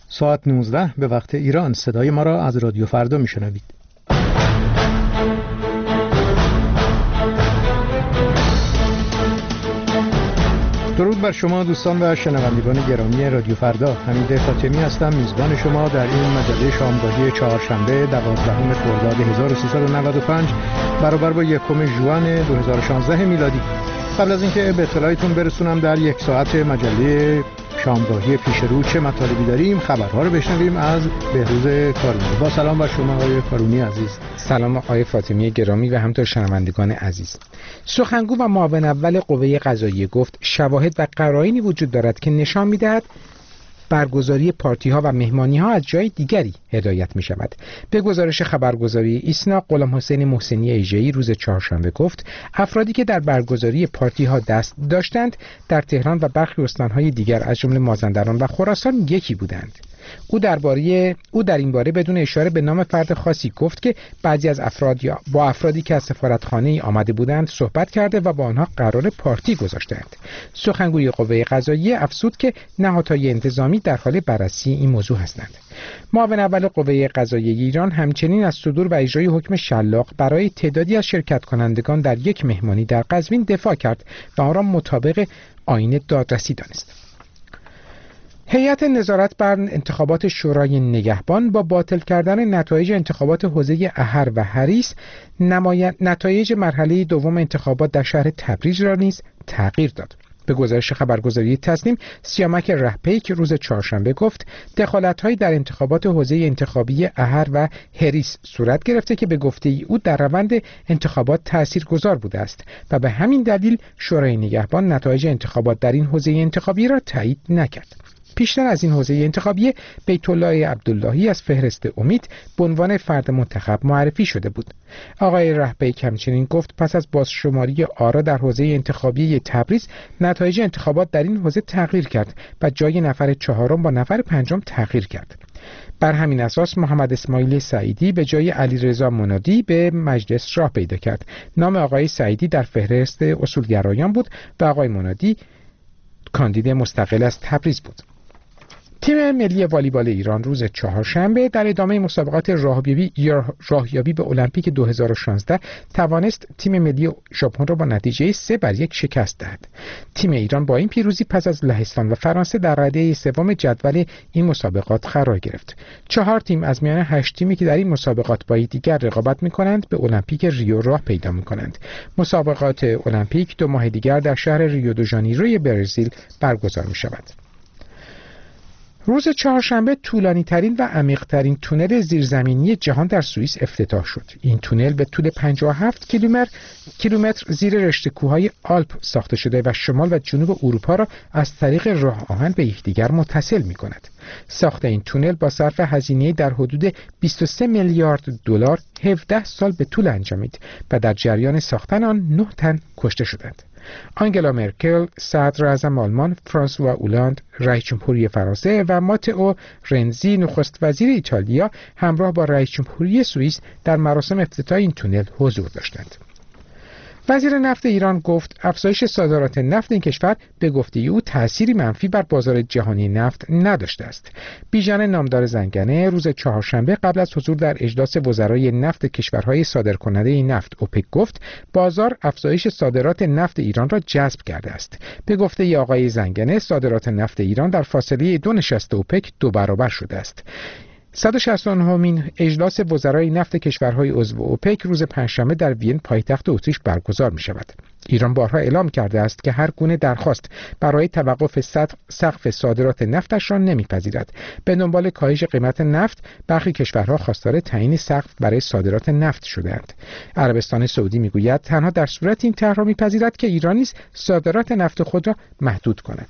ساعت 19 به وقت ایران. صدای ما را از رادیو فردا میشنوید. درود بر شما دوستان و شنوندگان گرامی رادیو فردا. حمید فاطمی هستم، میزبان شما در این مجله شامگاهی چهارشنبه 12 خرداد 1395 برابر با 1 ژوئن 2016 میلادی. قبل از اینکه به اطلاعتون برسونم در یک ساعت مجله شامگاهی پیش رو چه مطالبی داریم، خبرها رو بشنویم از بهروز کارونی. با سلام بر شما آقای کارونی عزیز. سلام آقای فاطمی گرامی و همینطور شنوندگان عزیز. سخنگو و معاون اول قوه قضاییه گفت شواهد و قرائنی وجود دارد که نشان می‌دهد برگزاری پارتی‌ها و مهمانی‌ها از جای دیگری هدایت می‌شود. به گزارش خبرگزاری ایسنا، غلام حسین محسنی ایجه‌ای روز چهارشنبه گفت افرادی که در برگزاری پارتی‌ها دست داشتند در تهران و برخی استان‌های دیگر از جمله مازندران و خراسان یکی بودند. او در این باره بدون اشاره به نام فرد خاصی گفت که بعضی از افرادی که از سفارتخانه آمده بودند صحبت کرده و با آنها قرار پارتی گذاشتند. سخنگوی قوه قضاییه افزود که نهادهای انتظامی در حال بررسی این موضوع هستند. معاون اول قوه قضاییه ایران همچنین از صدور و اجرای حکم شلاق برای تعدادی از شرکت کنندگان در یک مهمانی در قزوین دفاع کرد و آن را مطابق آیین دادرسی دانست. هیئت نظارت بر انتخابات شورای نگهبان با باطل کردن نتایج انتخابات حوزه احر و هریس نتایج مرحله دوم انتخابات در شهر تبریز را نیز تغییر داد. به گزارش خبرگزاری تصنیم، سیامک رهپیک روز چهارشنبه گفت دخالت‌هایی در انتخابات حوزه انتخابی احر و هریس صورت گرفته که به گفته او در روند انتخابات تاثیرگذار بوده است و به همین دلیل شورای نگهبان نتایج انتخابات در این حوزه انتخابی را تایید نکرد. پیشتر از این حوزه انتخابی بیت الله عبداللهی از فهرست امید به عنوان فرد منتخب معرفی شده بود. آقای رهپیک همچنین گفت پس از بازشماری آرا در حوزه انتخابی تبریز نتایج انتخابات در این حوزه تغییر کرد و جای نفر چهارم با نفر پنجم تغییر کرد. بر همین اساس محمد اسماعیل سعیدی به جای علیرضا منادی به مجلس راه پیدا کرد. نام آقای سعیدی در فهرست اصولگرایان بود و آقای منادی کاندید مستقل از تبریز بود. تیم ملی والیبال ایران روز چهارشنبه در ادامه مسابقات راهیابی به المپیک 2016 توانست تیم ملی ژاپن را با نتیجه 3-1 شکست دهد. تیم ایران با این پیروزی پس از لهستان و فرانسه در رده سوم جدول این مسابقات قرار گرفت. 4 تیم از میان 8 تیمی که در این مسابقات با یکدیگر رقابت می‌کنند به المپیک ریو راه پیدا می‌کنند. مسابقات المپیک 2 ماه دیگر در شهر ریو دو ژانیروی برزیل برگزار می‌شود. روز چهارشنبه طولانی ترین و عمیق ترین تونل زیرزمینی جهان در سوئیس افتتاح شد. این تونل به طول 57 کیلومتر زیر رشته کوههای آلپ ساخته شده و شمال و جنوب اروپا را از طریق راه آهن به یکدیگر متصل می‌کند. ساخت این تونل با صرف هزینه در حدود 23 میلیارد دلار 17 سال به طول انجامید و در جریان ساختن آن 9 تن کشته شدند. آنگلا مرکل، صدر اعظم آلمان، فرانسوا اولاند، رئیس جمهوری فرانسه و ماتئو رنزی، نخست وزیر ایتالیا، همراه با رئیس جمهوری سوئیس در مراسم افتتاح این تونل حضور داشتند. وزیر نفت ایران گفت افزایش صادرات نفت این کشور به گفته او تأثیری منفی بر بازار جهانی نفت نداشته است. بیژن نامدار زنگنه روز چهارشنبه قبل از حضور در اجلاس وزرای نفت کشورهای صادرکننده نفت اوپک گفت بازار افزایش صادرات نفت ایران را جذب کرده است. به گفته آقای زنگنه صادرات نفت ایران در فاصله 2 نشست اوپک 2 برابر شده است. 169مین اجلاس وزرای نفت کشورهای عضو اوپک روز پنجشنبه در وین پایتخت اتریش برگزار می شود. ایران بارها اعلام کرده است که هر گونه درخواست برای توقف سقف صادرات نفتش را نمیپذیرد. به دنبال کاهش قیمت نفت برخی کشورها خواستار تعیین سقف برای صادرات نفت شده‌اند. عربستان سعودی میگوید تنها در صورت این طرح را میپذیرد که ایران نیز صادرات نفت خود را محدود کند.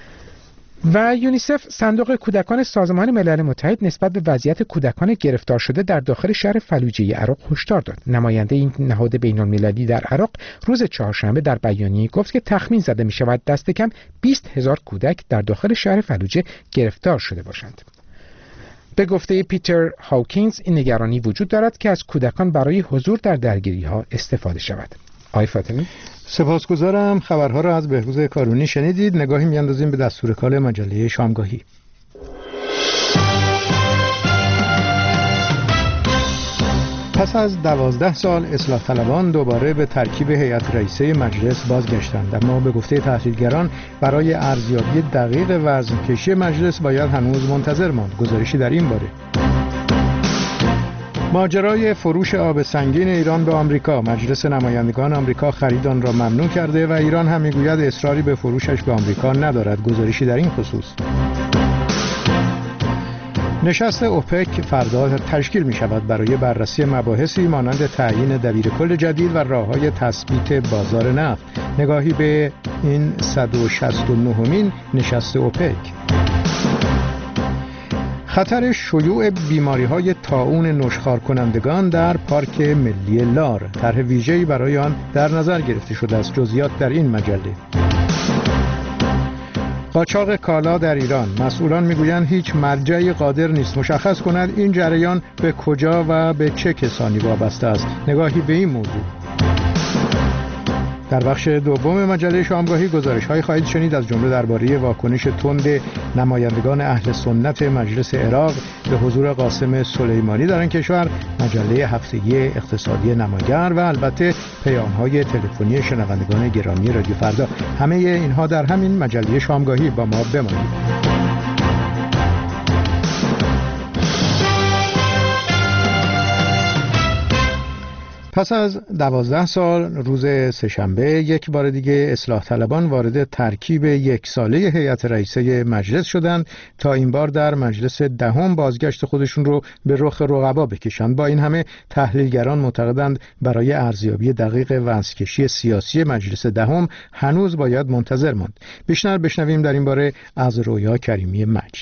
و یونیسف صندوق کودکان سازمان ملل متحد نسبت به وضعیت کودکان گرفتار شده در داخل شهر فلوجه عراق هشدار داد. نماینده این نهاد بین‌المللی در عراق روز چهارشنبه در بیانیه‌ای گفت که تخمین زده می‌شود دست کم 20,000 کودک در داخل شهر فلوجه گرفتار شده باشند. به گفته پیتر هاوکینز این نگرانی وجود دارد که از کودکان برای حضور در درگیری‌ها استفاده شود. آقای فاطمی، سپاسگزارم. خبرها را از بهروز کارونی شنیدید. نگاهی می‌اندازیم به دستور کال مجله شامگاهی. پس از 12 سال اصلاح طلبان دوباره به ترکیب هیئت رئیسه مجلس بازگشتند، اما به گفته تحلیلگران برای ارزیابی دقیق وزن‌کشی مجلس باید هنوز منتظر ماند. گزارشی در این باره. ماجرای فروش آب سنگین ایران به آمریکا. مجلس نمایندگان آمریکا خرید آن را ممنوع کرده و ایران هم میگوید اصراری به فروشش به آمریکا ندارد. گزارشی در این خصوص. نشست اوپک فردا تشکیل می شود برای بررسی مباحثی مانند تعیین دبیرکل جدید و راه‌های تثبیت بازار نفت. نگاهی به این 169مین نشست اوپک. خطر شیوع بیماری‌های طاعون نشخوار کنندگان در پارک ملی لار. طرح ویژه‌ای برای آن در نظر گرفته شده است. جزئیات در این مجله. قاچاق کالا در ایران. مسئولان میگویند هیچ مرجعی قادر نیست مشخص کند این جریان به کجا و به چه کسانی وابسته است. نگاهی به این موضوع. در بخش دوم مجله شامگاهی گزارش‌هایی خواهید شنید از جمله درباره واکنش تند نمایندگان اهل سنت مجلس عراق به حضور قاسم سلیمانی در آن کشور، مجله هفتگی اقتصادی نماگر و البته پیام‌های تلفنی شنوندگان گرامی رادیو فردا. همه اینها در همین مجله شامگاهی. با ما بمانید. پس از 12 سال روز سه‌شنبه یک بار دیگه اصلاح طلبان وارد ترکیب یک ساله هیئت رئیسه مجلس شدند تا این بار در مجلس دهم بازگشت خودشون رو به رخ رقبا بکشند. با این همه تحلیلگران معتقدند برای ارزیابی دقیق وزن‌کشی سیاسی مجلس دهم هنوز باید منتظر ماند. بیشتر بشنویم در این باره از رویا کریمی مجد.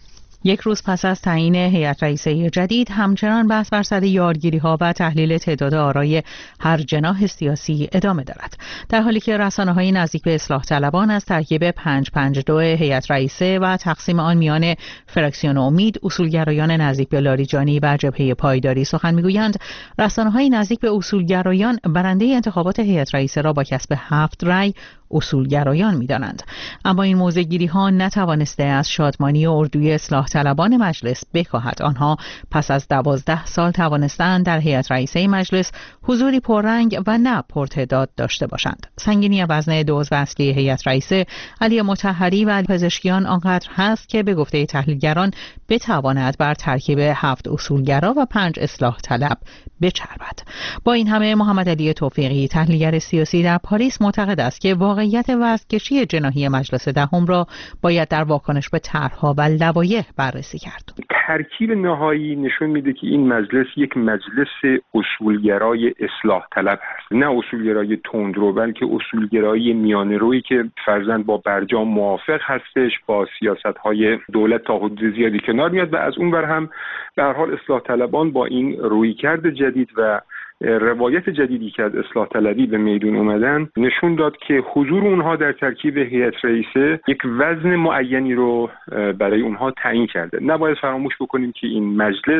یک روز پس از تعیین هیئت رئیسه جدید همچنان بحث بر سر یارگیری‌ها و تحلیل تعداد آرای هر جناح سیاسی ادامه دارد، در حالی که رسانه‌های نزدیک به اصلاح طلبان از ترکیب 552 هیئت رئیسه و تقسیم آن میان فراکسیون امید، اصولگرایان نزدیک به لاریجانی و جبهه پایداری سخن میگویند. رسانه‌های نزدیک به اصولگرایان برنده انتخابات هیئت رئیسه را با کسب 7 رأی اصولگرایان می‌دانند، اما این موضع‌گیری‌ها نتوانسته از شادمانی اردوی اصلاح طلبان مجلس بکاهد. آنها پس از 12 سال توانستند در هیئت رئیسه مجلس حضوری پررنگ و نه پرتعداد داشته باشند. سنگینی وزن دو عضو اصلی هیئت رئیسه علی مطهری و پزشکیان آنقدر هست که به گفته تحلیلگران بتواند بر ترکیب 7 اصولگرا و 5 اصلاح طلب بچربد. با این همه محمد علی توفیقی تحلیلگر سیاسی در پاریس معتقد است که واقعیت وزن‌کشی جناحی مجلس دهم را باید در واکنش به طرح‌ها و لوایح بررسی کرد. ترکیب نهایی نشون میده که این مجلس یک مجلس اصولگرای اصلاح طلب هست، نه اصولگرای تندرو، بلکه اصولگرای میانه‌رویی که فرضاً با برجام موافق هستش، با سیاست‌های دولت تا حدود زیادی کنار میاد و از اون ور هم به هر حال اصلاح طلبان با این رویکرد جدید و روایت جدیدی که از اصلاح طلبی به میدون اومدن نشون داد که حضور اونها در ترکیب هیئت رئیسه یک وزن معینی رو برای اونها تعیین کرده. نباید فراموش بکنیم که این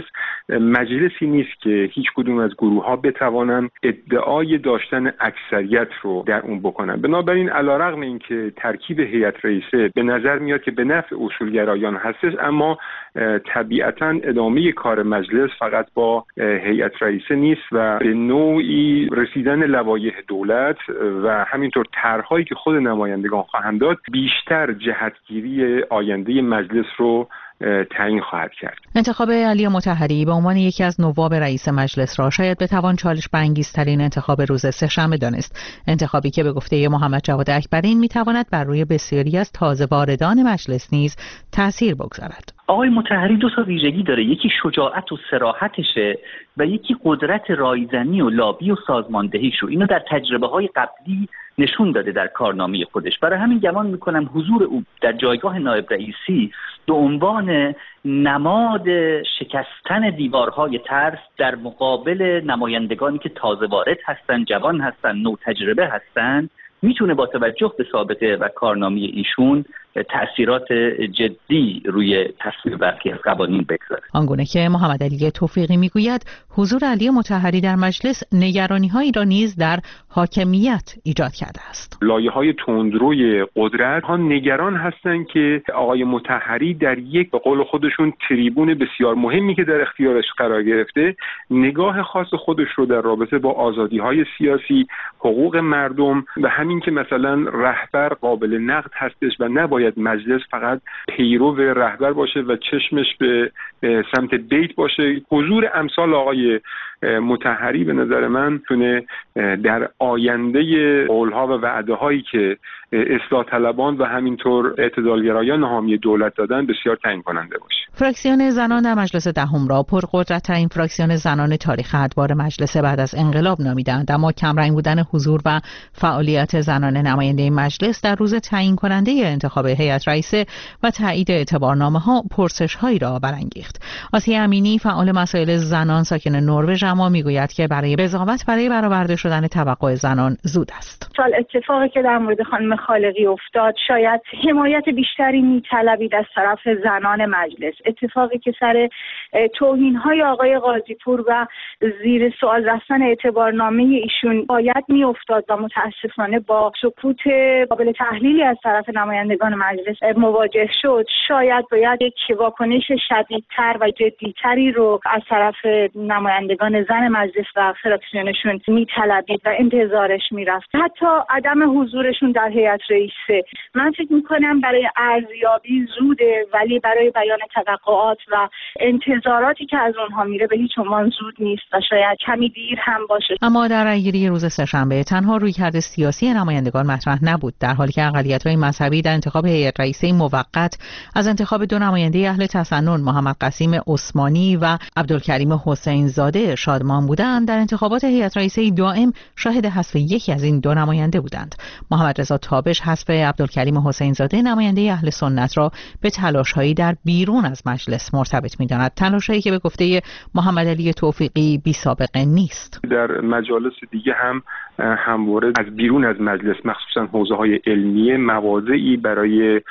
مجلسی نیست که هیچ کدوم از گروه‌ها بتوانن ادعای داشتن اکثریت رو در اون بکنن. بنابراین علیرغم اینکه ترکیب هیئت رئیسه به نظر میاد که به نفع اصولگرایان هستش، اما طبیعتاً ادامه کار مجلس فقط با هیئت رئیسه نیست و به نوعی رسیدن لوایح دولت و همینطور طرح‌هایی که خود نمایندگان خواهند داد بیشتر جهتگیری آینده مجلس رو تعیین خواهد کرد. انتخاب علی مطهری به عنوان یکی از نواب رئیس مجلس را شاید بتوان چالش برانگیزترین انتخاب روز سه‌شنبه دانست. انتخابی که به گفته محمد جواد اکبرین میتواند بر روی بسیاری از تازه واردان مجلس نیز تأثیر بگذارد. آقای مطهری دو تا ویژگی داره، یکی شجاعت و صراحتشه و یکی قدرت رایزنی و لابی و سازماندهیشو. اینو در تجربه‌های قبلی نشون داده در کارنامه خودش. برای همین گمان میکنم حضور او در جایگاه نایب رئیسی به عنوان نماد شکستن دیوارهای ترس در مقابل نمایندگانی که تازه وارد هستن، جوان هستن، نو تجربه هستن، میتونه با توجه به سابقه و کارنامه ایشون تأثیرات جدی روی تصویب برخی از قوانین بگذاره. آنگونه که محمد علی توفیقی میگوید حضور علی مطهری در مجلس نگرانی‌هایی را نیز در حاکمیت ایجاد کرده است. لایه‌های تندروی قدرت ها نگران هستند که آقای مطهری در یک به قول خودشون تریبون بسیار مهمی که در اختیارش قرار گرفته نگاه خاص خودش رو در رابطه با آزادی‌های سیاسی، حقوق مردم و همین که مثلا رهبر قابل نقد هستش و نباید مجلس فقط پیرو رهبر باشه و چشمش به سمت بیت باشه. حضور امثال آقای مطهری به نظر من تونه در آینده قولها و وعده هایی که اصلاح طلبان و همینطور اعتدالگرایان حامی دولت دادن بسیار تعیین کننده باشه. فراکسیون زنان در مجلس دهم را پرقدرت‌ترین فراکسیون زنان تاریخ ادوار مجلس بعد از انقلاب نامیدند، اما کمرنگ بودن حضور و فعالیت زنان نماینده مجلس در روز تعیین کننده انتخاب هیئت رئیسه و تایید اعتبارنامه‌ها پرسش‌هایی را برانگیخت. آسیه امینی فعال مسائل زنان ساکن نروژ اما میگوید که برای قضاوت برای برآورده شدن توقع زنان زود است. سال اتفاقی که در مورد خانم خالقی افتاد شاید حمایت بیشتری می‌طلبید از طرف زنان مجلس. اتفاقی که سر توهین‌های آقای قاضی‌پور و زیر سوال رفتن اعتبارنامه ایشون باید می‌افتاد و متأسفانه با سکوت قابل تحلیلی از طرف نمایندگان مجلس مواجه شد. شاید باید یک واکنش شدیدتر و جدیتری رو از طرف نمایندگان زن مجلس و فراکسیونشون می‌طلبید و انتظارش می‌رفت. حتی عدم حضورشون در هیئت رئیسه من فکر می‌کنم برای ارزیابی زوده، ولی برای بیان توقعات و انتظاراتی که از اونها میره به هیچ عنوان زود نیست و شاید کمی دیر هم باشه. اما در رأی‌گیری روز سه‌شنبه تنها رویکرد سیاسی نمایندگان مطرح نبود، در حالی که اقلیت‌های مذهبی در انتخاب هیئت رئیسه موقت از انتخاب دو نماینده اهل تسنن محمد قسیم عثمانی و عبدالکریم حسین زاده شادمان بودند، در انتخابات هیئت رئیسه دائم شاهد حذف یکی از این دو نماینده بودند. محمد رضا تابش حذف عبدالکریم حسین زاده نماینده اهل سنت را به تلاش‌هایی در بیرون از مجلس مرتبط می‌داند، تلاش‌هایی که به گفته محمد علی توفیقی بی‌سابقه نیست. در مجالس دیگه هم همواره از بیرون از مجلس مخصوصا حوزه‌های علمیه مواضعی برای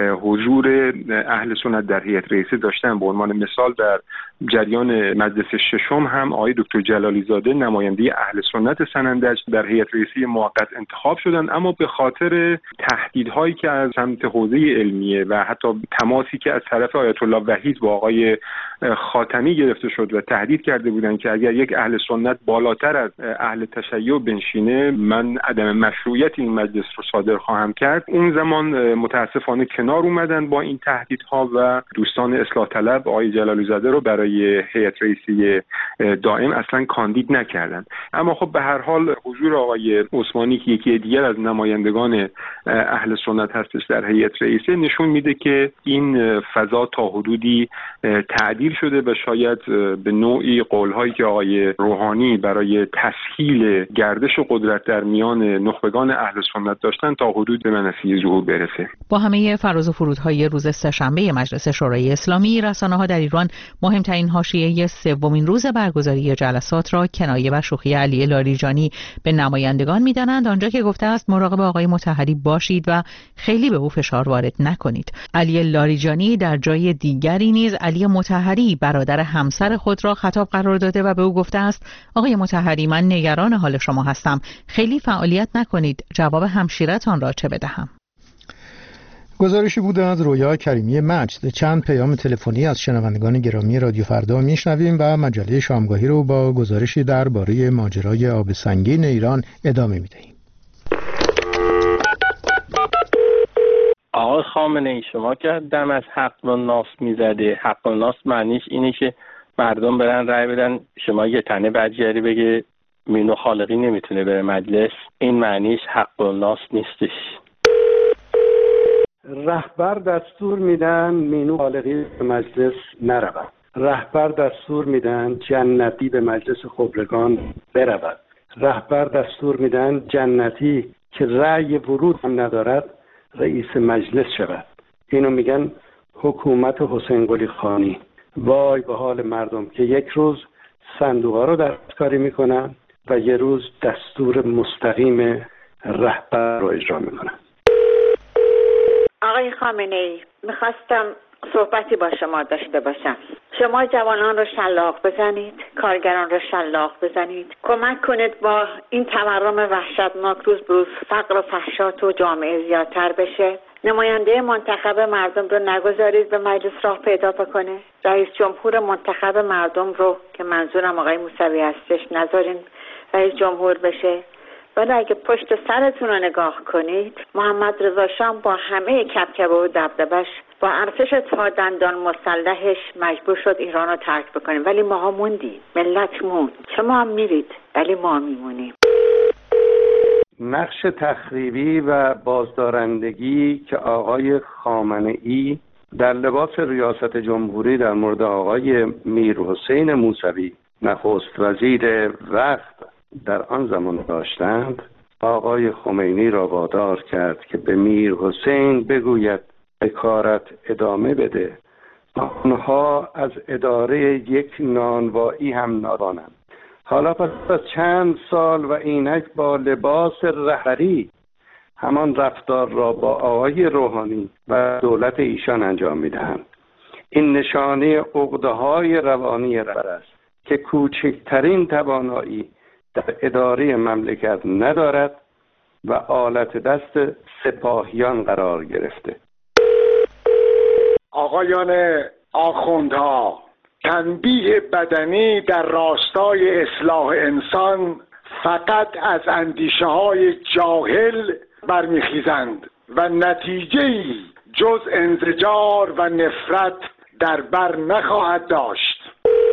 حضور اهل سنت در هیئت رئیسه داشتن. به عنوان مثال در جریان مجلس ششم هم آقای دکتر جلالی زاده نماینده اهل سنت سنندج در هیئت رئیسه موقت انتخاب شدند، اما به خاطر تهدیدهایی که از سمت حوزه علمیه و حتی تماسی که از طرف آیت الله وحید با آقای خاتمی گرفته شد و تهدید کرده بودند که اگر یک اهل سنت بالاتر از اهل تشیع بنشینه من عدم مشروعیت این مجلس رو صادر خواهم کرد، اون زمان متاسفانه کنار اومدن با این تهدیدها و دوستان اصلاح طلب آقای جلالی زاده رو برای هیئت رئیسه دائم اصلا کاندید نکردند. اما خب به هر حال حضور آقای عثمانی که یکی دیگر از نمایندگان اهل سنت هستش در هیئت رئیسه نشون میده که این فضا تا حدودی تعدیل شده و شاید به نوعی قولهایی که آقای روحانی برای تسهیل گردش قدرت در میان نخبگان اهل سنت داشتن تا حدود به منصه ظهور برسه. با همه فراز و فرودهای روز سه‌شنبه مجلس شورای اسلامی، رسانه‌ها در ایران مهمترین حاشیه سومین روز برگزاری جلسات را کنایه و شوخی علی لاریجانی به نمایندگان می‌دانند، آنجا که گفته است مراقب آقای مطهری باشید و خیلی به او فشار وارد نکنید. علی لاریجانی در جای دیگری نیز علی مطهری برادر همسر خود را خطاب قرار داده و به او گفته است آقای مطهری من نگران حال شما هستم، خیلی فعالیت نکنید، جواب همشیرتان را چه بدهم؟ گزارشی بود از رویا کریمی مجد. چند پیام تلفنی از شنوندگان گرامی رادیو فردا میشنویم و مجله شامگاهی رو با گزارشی درباره ماجرای آب سنگین ایران ادامه میدهیم. آقای خامنه‌ای شما که دم از حق و ناس میزده، حق و ناس معنیش اینه که مردم برن رای بدن، شما یه تنه بعدیاری بگه مینو خالقی نمیتونه بره مجلس، این معنیش حق و ناس نیستش. رهبر دستور میدن مینو خالقی به مجلس نرود، رهبر دستور میدن جنتی به مجلس خبرگان برود، رهبر دستور میدن جنتی که رأی ورود هم ندارد رئیس مجلس شود. اینو میگن حکومت حسین قلی خانی. وای به حال مردم که یک روز صندوقا رو دستکاری میکنن و یه روز دستور مستقیم رهبر رو اجرا میکنن. آقای آقای خامنه‌ای، میخواستم صحبتی با شما داشته باشم. شما جوانان رو شلاق بزنید، کارگران رو شلاق بزنید، کمک کنید با این تورم وحشتناک روز به روز فقر و فحشا تو جامعه زیادتر بشه. نماینده منتخب مردم رو نگذارید به مجلس راه پیدا بکنه. رئیس جمهور منتخب مردم رو که منظورم آقای موسوی هستش نذارین رئیس جمهور بشه. ولی اگه پشت سرتون رو نگاه کنید، محمد رضا شاه با همه کبکبه و دبدبش با ارتش تا دندان مسلحش مجبور شد ایران رو ترک بکنیم، ولی ما موندیم، ملت موند. شما هم میرید ولی ما میمونیم. نقش تخریبی و بازدارندگی که آقای خامنه‌ای در لباس ریاست جمهوری در مورد آقای میرحسین موسوی نخست وزیر وقت در آن زمان داشتند، آقای خمینی را وادار کرد که به میرحسین بگوید به کارت ادامه بده. آنها از اداره یک نانوایی هم نادانند. حالا پس از چند سال و اینک با لباس رهبری همان رفتار را با آقای روحانی و دولت ایشان انجام میدهند. این نشانه عقده‌های روانی رهبر است که کوچکترین توانایی در اداره مملکت ندارد و آلت دست سپاهیان قرار گرفته. آقایان آخوندها، تنبیه بدنی در راستای اصلاح انسان فقط از اندیشه های جاهل برمیخیزند و نتیجه‌ای جز انزجار و نفرت در بر نخواهد داشت.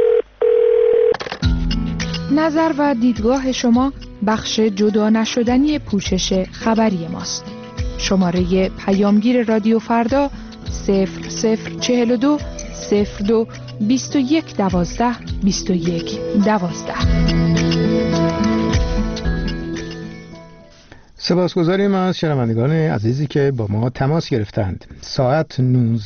نظر و دیدگاه شما بخش جدا نشدنی پوشش خبری ماست. شماره پیامگیر رادیو فردا 0042 02 21 12 21 12. سپاسگزاریم از شنوندگان عزیزی که با ما تماس گرفتند. ساعت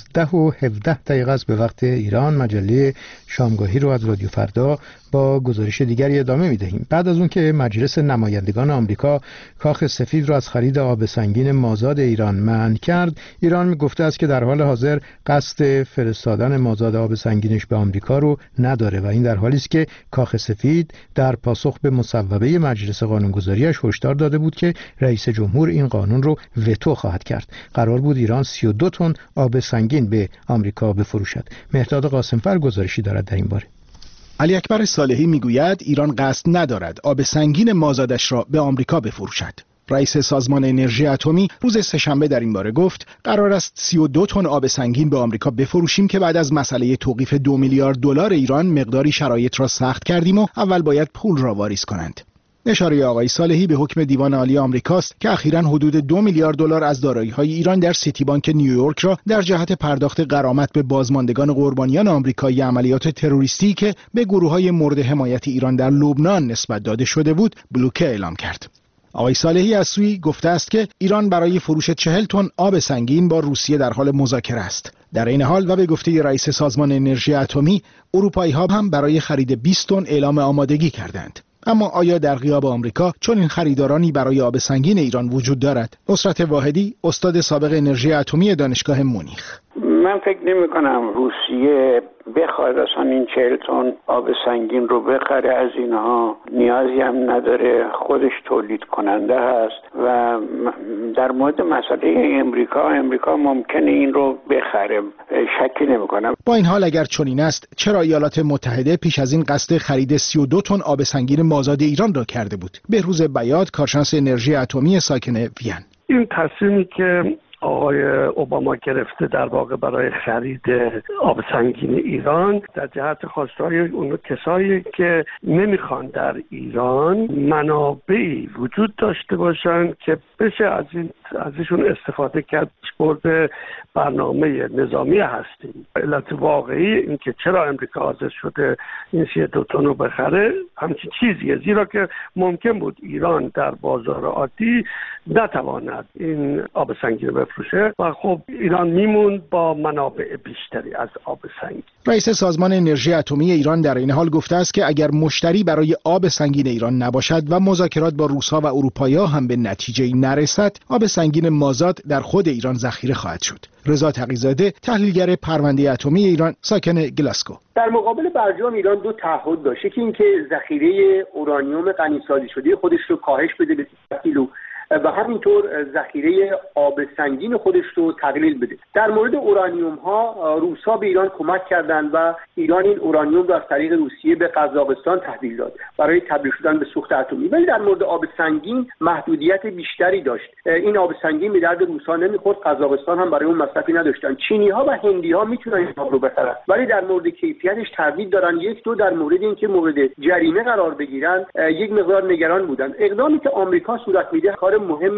19:17 است به وقت ایران. مجله شامگاهی رو از رادیو فردا با گزارش دیگری ادامه می‌دهیم. بعد از اون که مجلس نمایندگان آمریکا کاخ سفید را از خرید آب سنگین مازاد ایران منع کرد، ایران گفته است که در حال حاضر قصد فرستادن مازاد آب سنگینش به آمریکا رو نداره و این در حالی است که کاخ سفید در پاسخ به مصوبه مجلس قانونگذاریش هشدار داده بود که رئیس جمهور این قانون رو وتو خواهد کرد. قرار بود ایران 32 تن آب سنگین به آمریکا بفروشد. مهرداد قاسمفر گزارشی دارد در این باره. علی اکبر صالحی میگوید ایران قصد ندارد آب سنگین مازادش را به آمریکا بفروشد. رئیس سازمان انرژی اتمی روز سه‌شنبه در این باره گفت قرار است 32 تن آب سنگین به آمریکا بفروشیم که بعد از مسئله توقیف 2 میلیارد دلار ایران مقداری شرایط را سخت کردیم و اول باید پول را واریز کنند. اشاره آقای صالحی به حکم دیوان عالی آمریکاست که اخیراً حدود 2 میلیارد دلار از دارایی‌های ایران در سیتی بانک نیویورک را در جهت پرداخت غرامت به بازماندگان قربانیان آمریکایی عملیات تروریستی که به گروه‌های مورد حمایت ایران در لبنان نسبت داده شده بود بلوکه اعلام کرد. آقای صالحی از سوی گفته است که ایران برای فروش 40 تن آب سنگین با روسیه در حال مذاکره است. در این حال و به گفته رئیس سازمان انرژی اتمی، اروپایی‌ها هم برای خرید 20 تن اعلام آمادگی کردند. اما آیا در غیاب آمریکا چون این خریدارانی برای آب سنگین ایران وجود دارد؟ نصرت واحدی، استاد سابق انرژی اتمی دانشگاه مونیخ: من فکر نمی کنم روسیه بخواد اصلا این 40 تن آب سنگین رو بخره از اینها. نیازی هم نداره، خودش تولید کننده هست. و در مورد مسئله امریکا ممکنه این رو بخره، شکی نمی کنم. با این حال اگر چنین است، چرا ایالات متحده پیش از این قصد خرید 32 تن آب سنگین مازاد ایران را کرده بود؟ بهروز بیات، کارشناس انرژی اتمی ساکن وین: این تصمیمی که آقای اوباما گرفته در واقع برای خرید آب سنگین ایران در جهت خواستهای اون کسایی که نمیخوان در ایران منابعی وجود داشته باشن که بشه ازشون استفاده کرد برد برنامه نظامی هستیم. علت واقعی این که چرا امریکا حاضر شده این 32 تن رو بخره همچین چیزیه، زیرا که ممکن بود ایران در بازار عادی نتواند این آب سنگین رو بفروشه و خب ایران میموند با منابع بیشتری از آب سنگین. رئیس سازمان انرژی اتمی ایران در این حال گفته است که اگر مشتری برای آب سنگین ایران نباشد و مذاکرات با روس‌ها و اروپایی‌ها هم به نتیجه‌ای نرسد، آب سنگین مازاد در خود ایران ذخیره خواهد شد. رضا تقی‌زاده، تحلیلگر پرونده اتمی ایران، ساکن گلاسکو: در مقابل برجام ایران دو تعهد داشت، یکی اینکه ذخیره اورانیوم غنی‌سازی شده خودش رو کاهش بده به 3 کیلو و همینطور ذخیره آب سنگین خودش رو تقلیل بده. در مورد اورانیوم ها روس‌ها به ایران کمک کردند و ایران این اورانیوم رو از طریق روسیه به قزاقستان تحویل داد برای تبدیل شدن به سوخت اتمی. ولی در مورد آب سنگین محدودیت بیشتری داشت. این آب سنگین به درد روس‌ها نمیخورد، قزاقستان هم برای اون مصرفی نداشتن. چینی‌ها و هندی‌ها میتونن این آب رو بخرن، ولی در مورد کیفیتش تردید دارن. یک دو در مورد اینکه مورد جریمه قرار بگیرن یک مقدار نگران بودن. اقدامی که آمریکا صورت میده کار مهم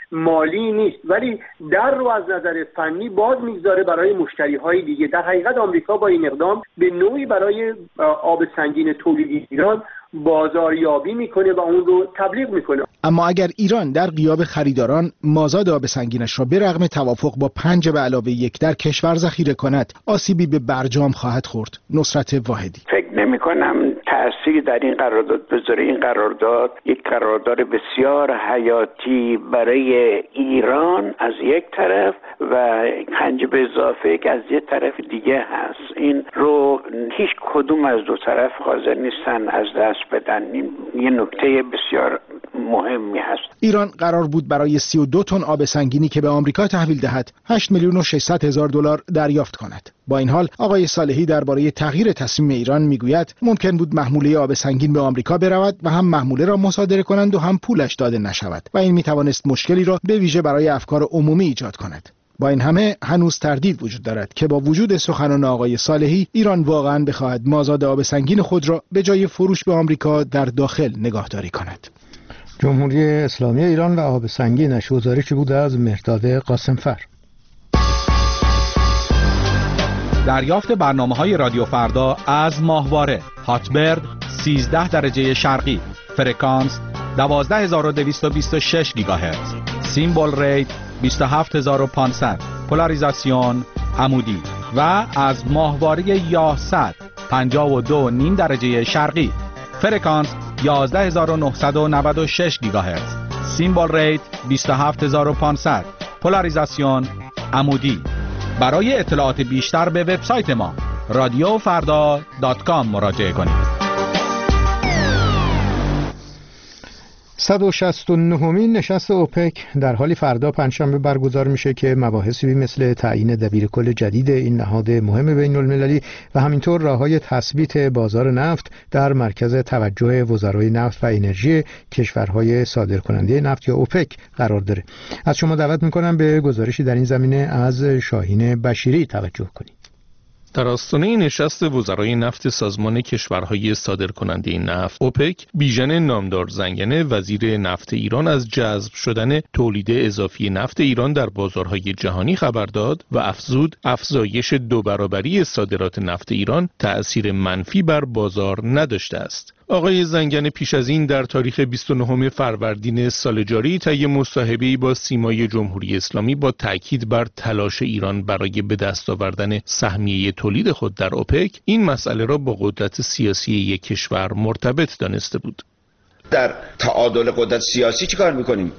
مالی نیست، ولی در رو از نظر فنی باز میگذاره برای مشتری‌های دیگه. در حقیقت آمریکا با این اقدام به نوعی برای آب سنگین تولیدی ایران بازاریابی میکنه و اون رو تبلیغ میکنه. اما اگر ایران در غیاب خریداران مازاد آب سنگینش را به رغم توافق با 5 به علاوه 1 در کشور ذخیره کند، آسیبی به برجام خواهد خورد. نصرت واحدی: فکر نمی کنم تأثیری در این قرارداد بذاره. این قرارداد یک قرارداد بسیار حیاتی برای ایران از یک طرف و خنجر اضافه که از یک طرف دیگه هست. این رو هیچ کدوم از دو طرف حاضر نیستن از دست بدن. این یه نکته بسیار مهمی هست. ایران قرار بود برای 32 تن آب سنگینی که به آمریکا تحویل دهد 8,600,000 دلار دریافت کند. با این حال آقای صالحی درباره تغییر تصمیم ایران میگوید ممکن بود محموله آب سنگین به آمریکا برود و هم محموله را مصادره کنند و هم پولش داده نشود و این میتوانست مشکلی را به ویژه برای افکار عمومی ایجاد کند. با این همه هنوز تردید وجود دارد که با وجود سخنان آقای صالحی ایران واقعاً بخواهد مازاد آب سنگین خود را به جای فروش به آمریکا در داخل نگهداری کند. جمهوری اسلامی ایران و آب سنگینش گزارشی بود از مهرداد قاسمفر. دریافت برنامه‌های رادیو فردا از ماهواره: هاتبرد 13 درجه شرقی، فرکانس 12226 گیگاهرتز، سیمبل ریت 27500، پولاریزاسیون عمودی و از ماهواره یاهصد 52.5 درجه شرقی، فرکانس 11996 گیگاهرتز، سیمبل ریت 27500، پولاریزاسیون عمودی. برای اطلاعات بیشتر به وبسایت ما radiofarda.com مراجعه کنید. 169مین نشست اوپک در حالی فردا پنجشنبه برگزار میشه که مباحثی مثل تعیین دبیرکل جدید این نهاد مهم بین المللی و همینطور راههای تثبیت بازار نفت در مرکز توجه وزرای نفت و انرژی کشورهای صادرکننده نفت یا اوپک قرار داره. از شما دعوت میکنم به گزارشی در این زمینه از شاهین بشیری توجه کنید. در آستانه نشست وزرای نفت سازمان کشورهای صادرکننده نفت اوپک، بیژن نامدار زنگنه وزیر نفت ایران از جذب شدن تولید اضافی نفت ایران در بازارهای جهانی خبر داد و افزود افزایش 2 برابری صادرات نفت ایران تأثیر منفی بر بازار نداشته است. آقای زنگنه پیش از این در تاریخ 29 فروردین سال جاری طی مصاحبه‌ای با سیمای جمهوری اسلامی با تاکید بر تلاش ایران برای به دست آوردن سهمیه تولید خود در اوپک این مسئله را با قدرت سیاسی یک کشور مرتبط دانسته بود. در تعادل قدرت سیاسی چی کار میکنیم؟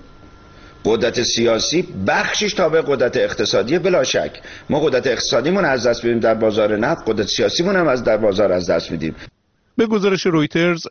قدرت سیاسی بخشش تابع قدرت اقتصادی بلا شک. ما قدرت اقتصادیمون از دست میدیم در بازار نفت، قدرت سیاسیمون هم در بازار از دست میدیم. به گزارش رویترز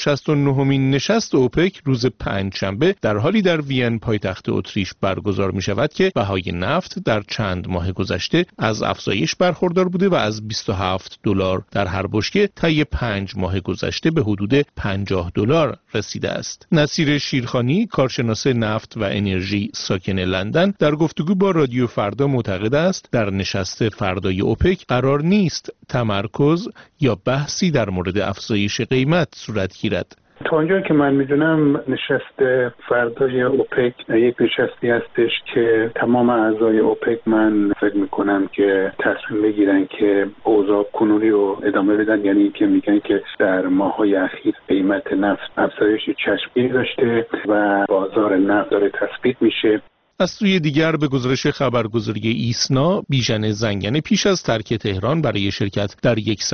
169مین نشست اوپک روز پنجشنبه در حالی در وین پایتخت اتریش برگزار می شود که بهای نفت در چند ماه گذشته از افزایش برخوردار بوده و از 27 دلار در هر بشکه طی 5 ماه گذشته به حدود 50 دلار رسیده است. نصیر شیرخانی، کارشناس نفت و انرژی ساکن لندن، در گفتگو با رادیو فردا معتقد است در نشست فردای اوپک قرار نیست تمرکز یا بحثی در مورد افزایش قیمت صورت گیرد. تا اونجا که من میدونم نشست فردای اوپک یک نشستی هستش که تمام اعضای اوپک من فکر میکنم که تصمیم بگیرن که اوضاع کنونی رو ادامه بدن، یعنی که میگن که در ماه‌های اخیر قیمت نفت افزایش چشمگیری داشته و بازار نفت داره تثبیت میشه. از سوی دیگر به گزارش خبرگزاری ایسنا، بیژن زنگنه پیش از ترک تهران برای شرکت در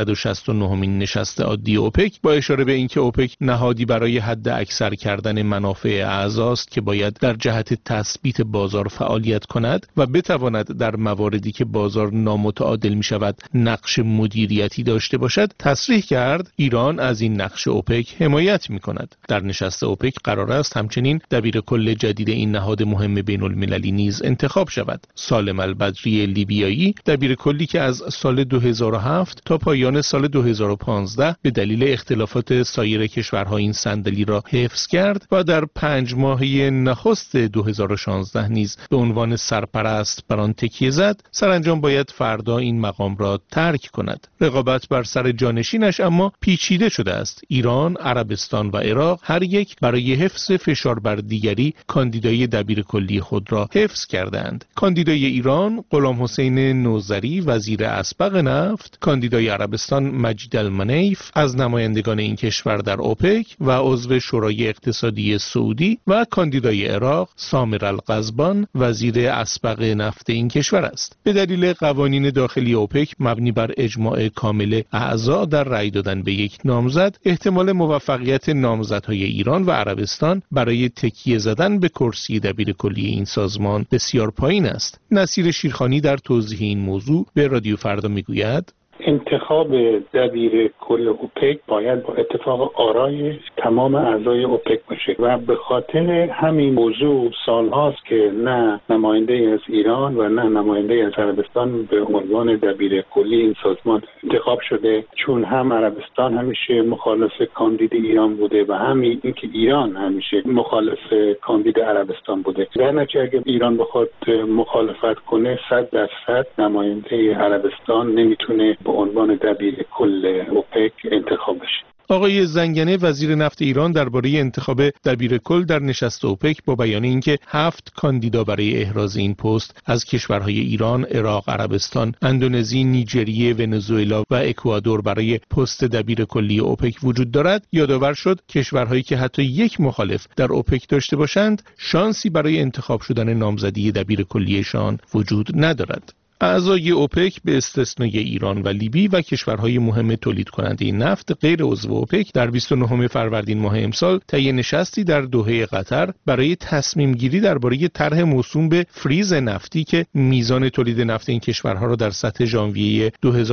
169مین نشست عادی اوپک با اشاره به اینکه اوپک نهادی برای حد اکثر کردن منافع اعضاست که باید در جهت تثبیت بازار فعالیت کند و بتواند در مواردی که بازار نامتعادل می شود نقش مدیریتی داشته باشد، تصریح کرد ایران از این نقش اوپک حمایت می کند. در نشست اوپک قرار است همچنین دبیر کل جدید این نهاد مهم بین المللی نیز انتخاب شود. سالم البدری لیبیایی، دبیر کلی که از سال 2007 تا پایان سال 2015 به دلیل اختلافات سایر کشورها این صندلی را حفظ کرد و در 5 ماهه نخست 2016 نیز به عنوان سرپرست بر آن تکیه زد، سرانجام باید فردا این مقام را ترک کند. رقابت بر سر جانشینش اما پیچیده شده است. ایران، عربستان و عراق هر یک برای حفظ فشار بر دیگری کاندیدای دبیر کلی خود را حفظ کردند. کاندیدای ایران غلام حسین نوذری وزیر اسبق نفت، کاندیدای عربستان مجید المنیف از نمایندگان این کشور در اوپک و عضو شورای اقتصادی سعودی و کاندیدای عراق سامر القضبان وزیر اسبق نفت این کشور است. به دلیل قوانین داخلی اوپک مبنی بر اجماع کامل اعضا در رأی دادن به یک نامزد، احتمال موفقیت نامزدهای ایران و عربستان برای تکیه زدن به کرسی دبیر کلی این سازمان بسیار پایین است. نصیر شیرخانی در توضیح این موضوع به رادیو فردا میگوید انتخاب دبیر کل اوپک باید با اتفاق آرای تمام اعضای اوپک باشه و به خاطر همین موضوع سالهاست که نه نماینده از ایران و نه نماینده از عربستان به عنوان دبیر کلی این سازمان انتخاب شده، چون هم عربستان همیشه مخالف کاندید ایران بوده و همین اینکه ایران همیشه مخالف کاندید عربستان بوده. در نتیجه اگه ایران بخواد مخالفت کنه 100% نماینده عربستان نمیتونه به عنوان دبیر کل اوپک انتخاب بشه. آقای زنگنه وزیر نفت ایران درباره انتخاب دبیر کل در نشست اوپک با بیان اینکه 7 کاندیدا برای احراز این پست از کشورهای ایران، عراق، عربستان، اندونزی، نیجریه، ونزوئلا و اکوادور برای پست دبیر کلی اوپک وجود دارد، یادآور شد کشورهایی که حتی یک مخالف در اوپک داشته باشند شانسی برای انتخاب شدن نامزدی دبیر کلیشان وجود ندارد. اعضای اوپک به استثنای ایران و لیبی و کشورهای مهم تولید کننده نفت غیر عضو اوپک در 29 فروردین ماه امسال طی نشستی در دوحه قطر برای تصمیم گیری درباره طرح موسوم به فریز نفتی که میزان تولید نفت این کشورها را در سطح ژانویه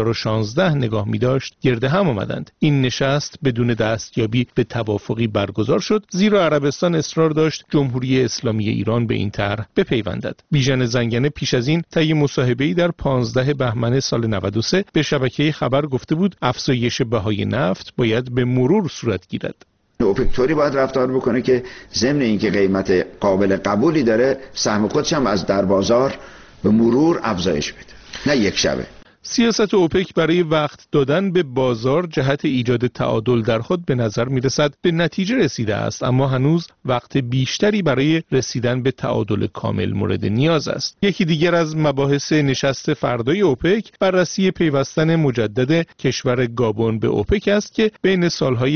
2016 نگاه می‌داشت گرد هم آمدند. این نشست بدون دستیابی به توافقی برگزار شد، زیرا عربستان اصرار داشت جمهوری اسلامی ایران به این طرح بپیوندد. بیژن زنگنه پیش از این طی مصاحبه‌ای در 15 بهمن سال 93 به شبکه خبر گفته بود افزایش بهای نفت باید به مرور صورت گیرد. اوپک طوری باید رفتار بکنه که ضمن اینکه قیمت قابل قبولی داره سهم خودش هم از در بازار به مرور افزایش بده، نه یک شبه. سیاست اوپک برای وقت دادن به بازار جهت ایجاد تعادل در خود به نظر می‌رسد به نتیجه رسیده است، اما هنوز وقت بیشتری برای رسیدن به تعادل کامل مورد نیاز است. یکی دیگر از مباحث نشست فردای اوپک بررسی پیوستن مجدد کشور گابون به اوپک است که بین سالهای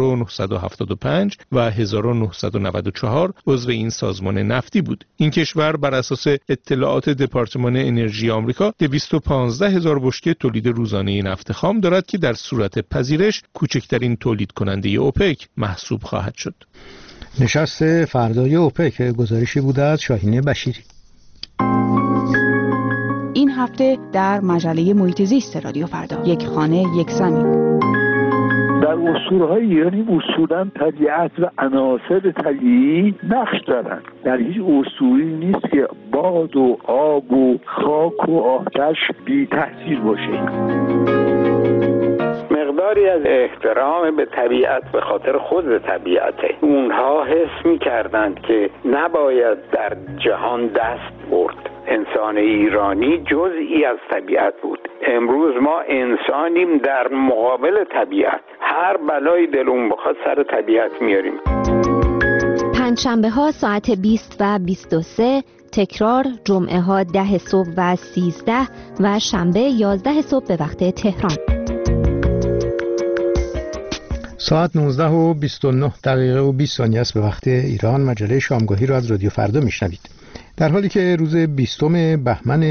1975 و 1994 عضو این سازمان نفتی بود. این کشور بر اساس اطلاعات دپارتمان انرژی آمریکا 215,000 بشکه تولید روزانه نفت خام دارد که در صورت پذیرش کوچکترین تولید کننده اوپک محسوب خواهد شد. نشست فردای اوپک گزارشی بوده از شاهین بشیری. این هفته در مجله محیط زیست رادیو فردا، یک خانه یک زمین. در اسطوره‌های ایرانی اصولاً طبیعت و عناصر طبیعی نقش دارند. در هیچ اسطوری نیست که باد و آب و خاک و آتش بی تاثیر باشه. مقداری از احترام به طبیعت به خاطر خود طبیعته. اونها حس می‌کردند که نباید در جهان دست برد. انسان ایرانی جزئی از طبیعت بود. امروز ما انسانیم در مقابل طبیعت. هر بلای دلون بخواد سر طبیعت میاریم. پنجشنبه ها ساعت 20 و 23، تکرار جمعه ها 10 صبح و 13 و شنبه 11 صبح به وقت تهران. ساعت 19 و 29 دقیقه و 20 ثانیه است به وقت ایران. مجله شامگاهی را از رادیو فردا میشنوید. در حالی که روز 20 بهمن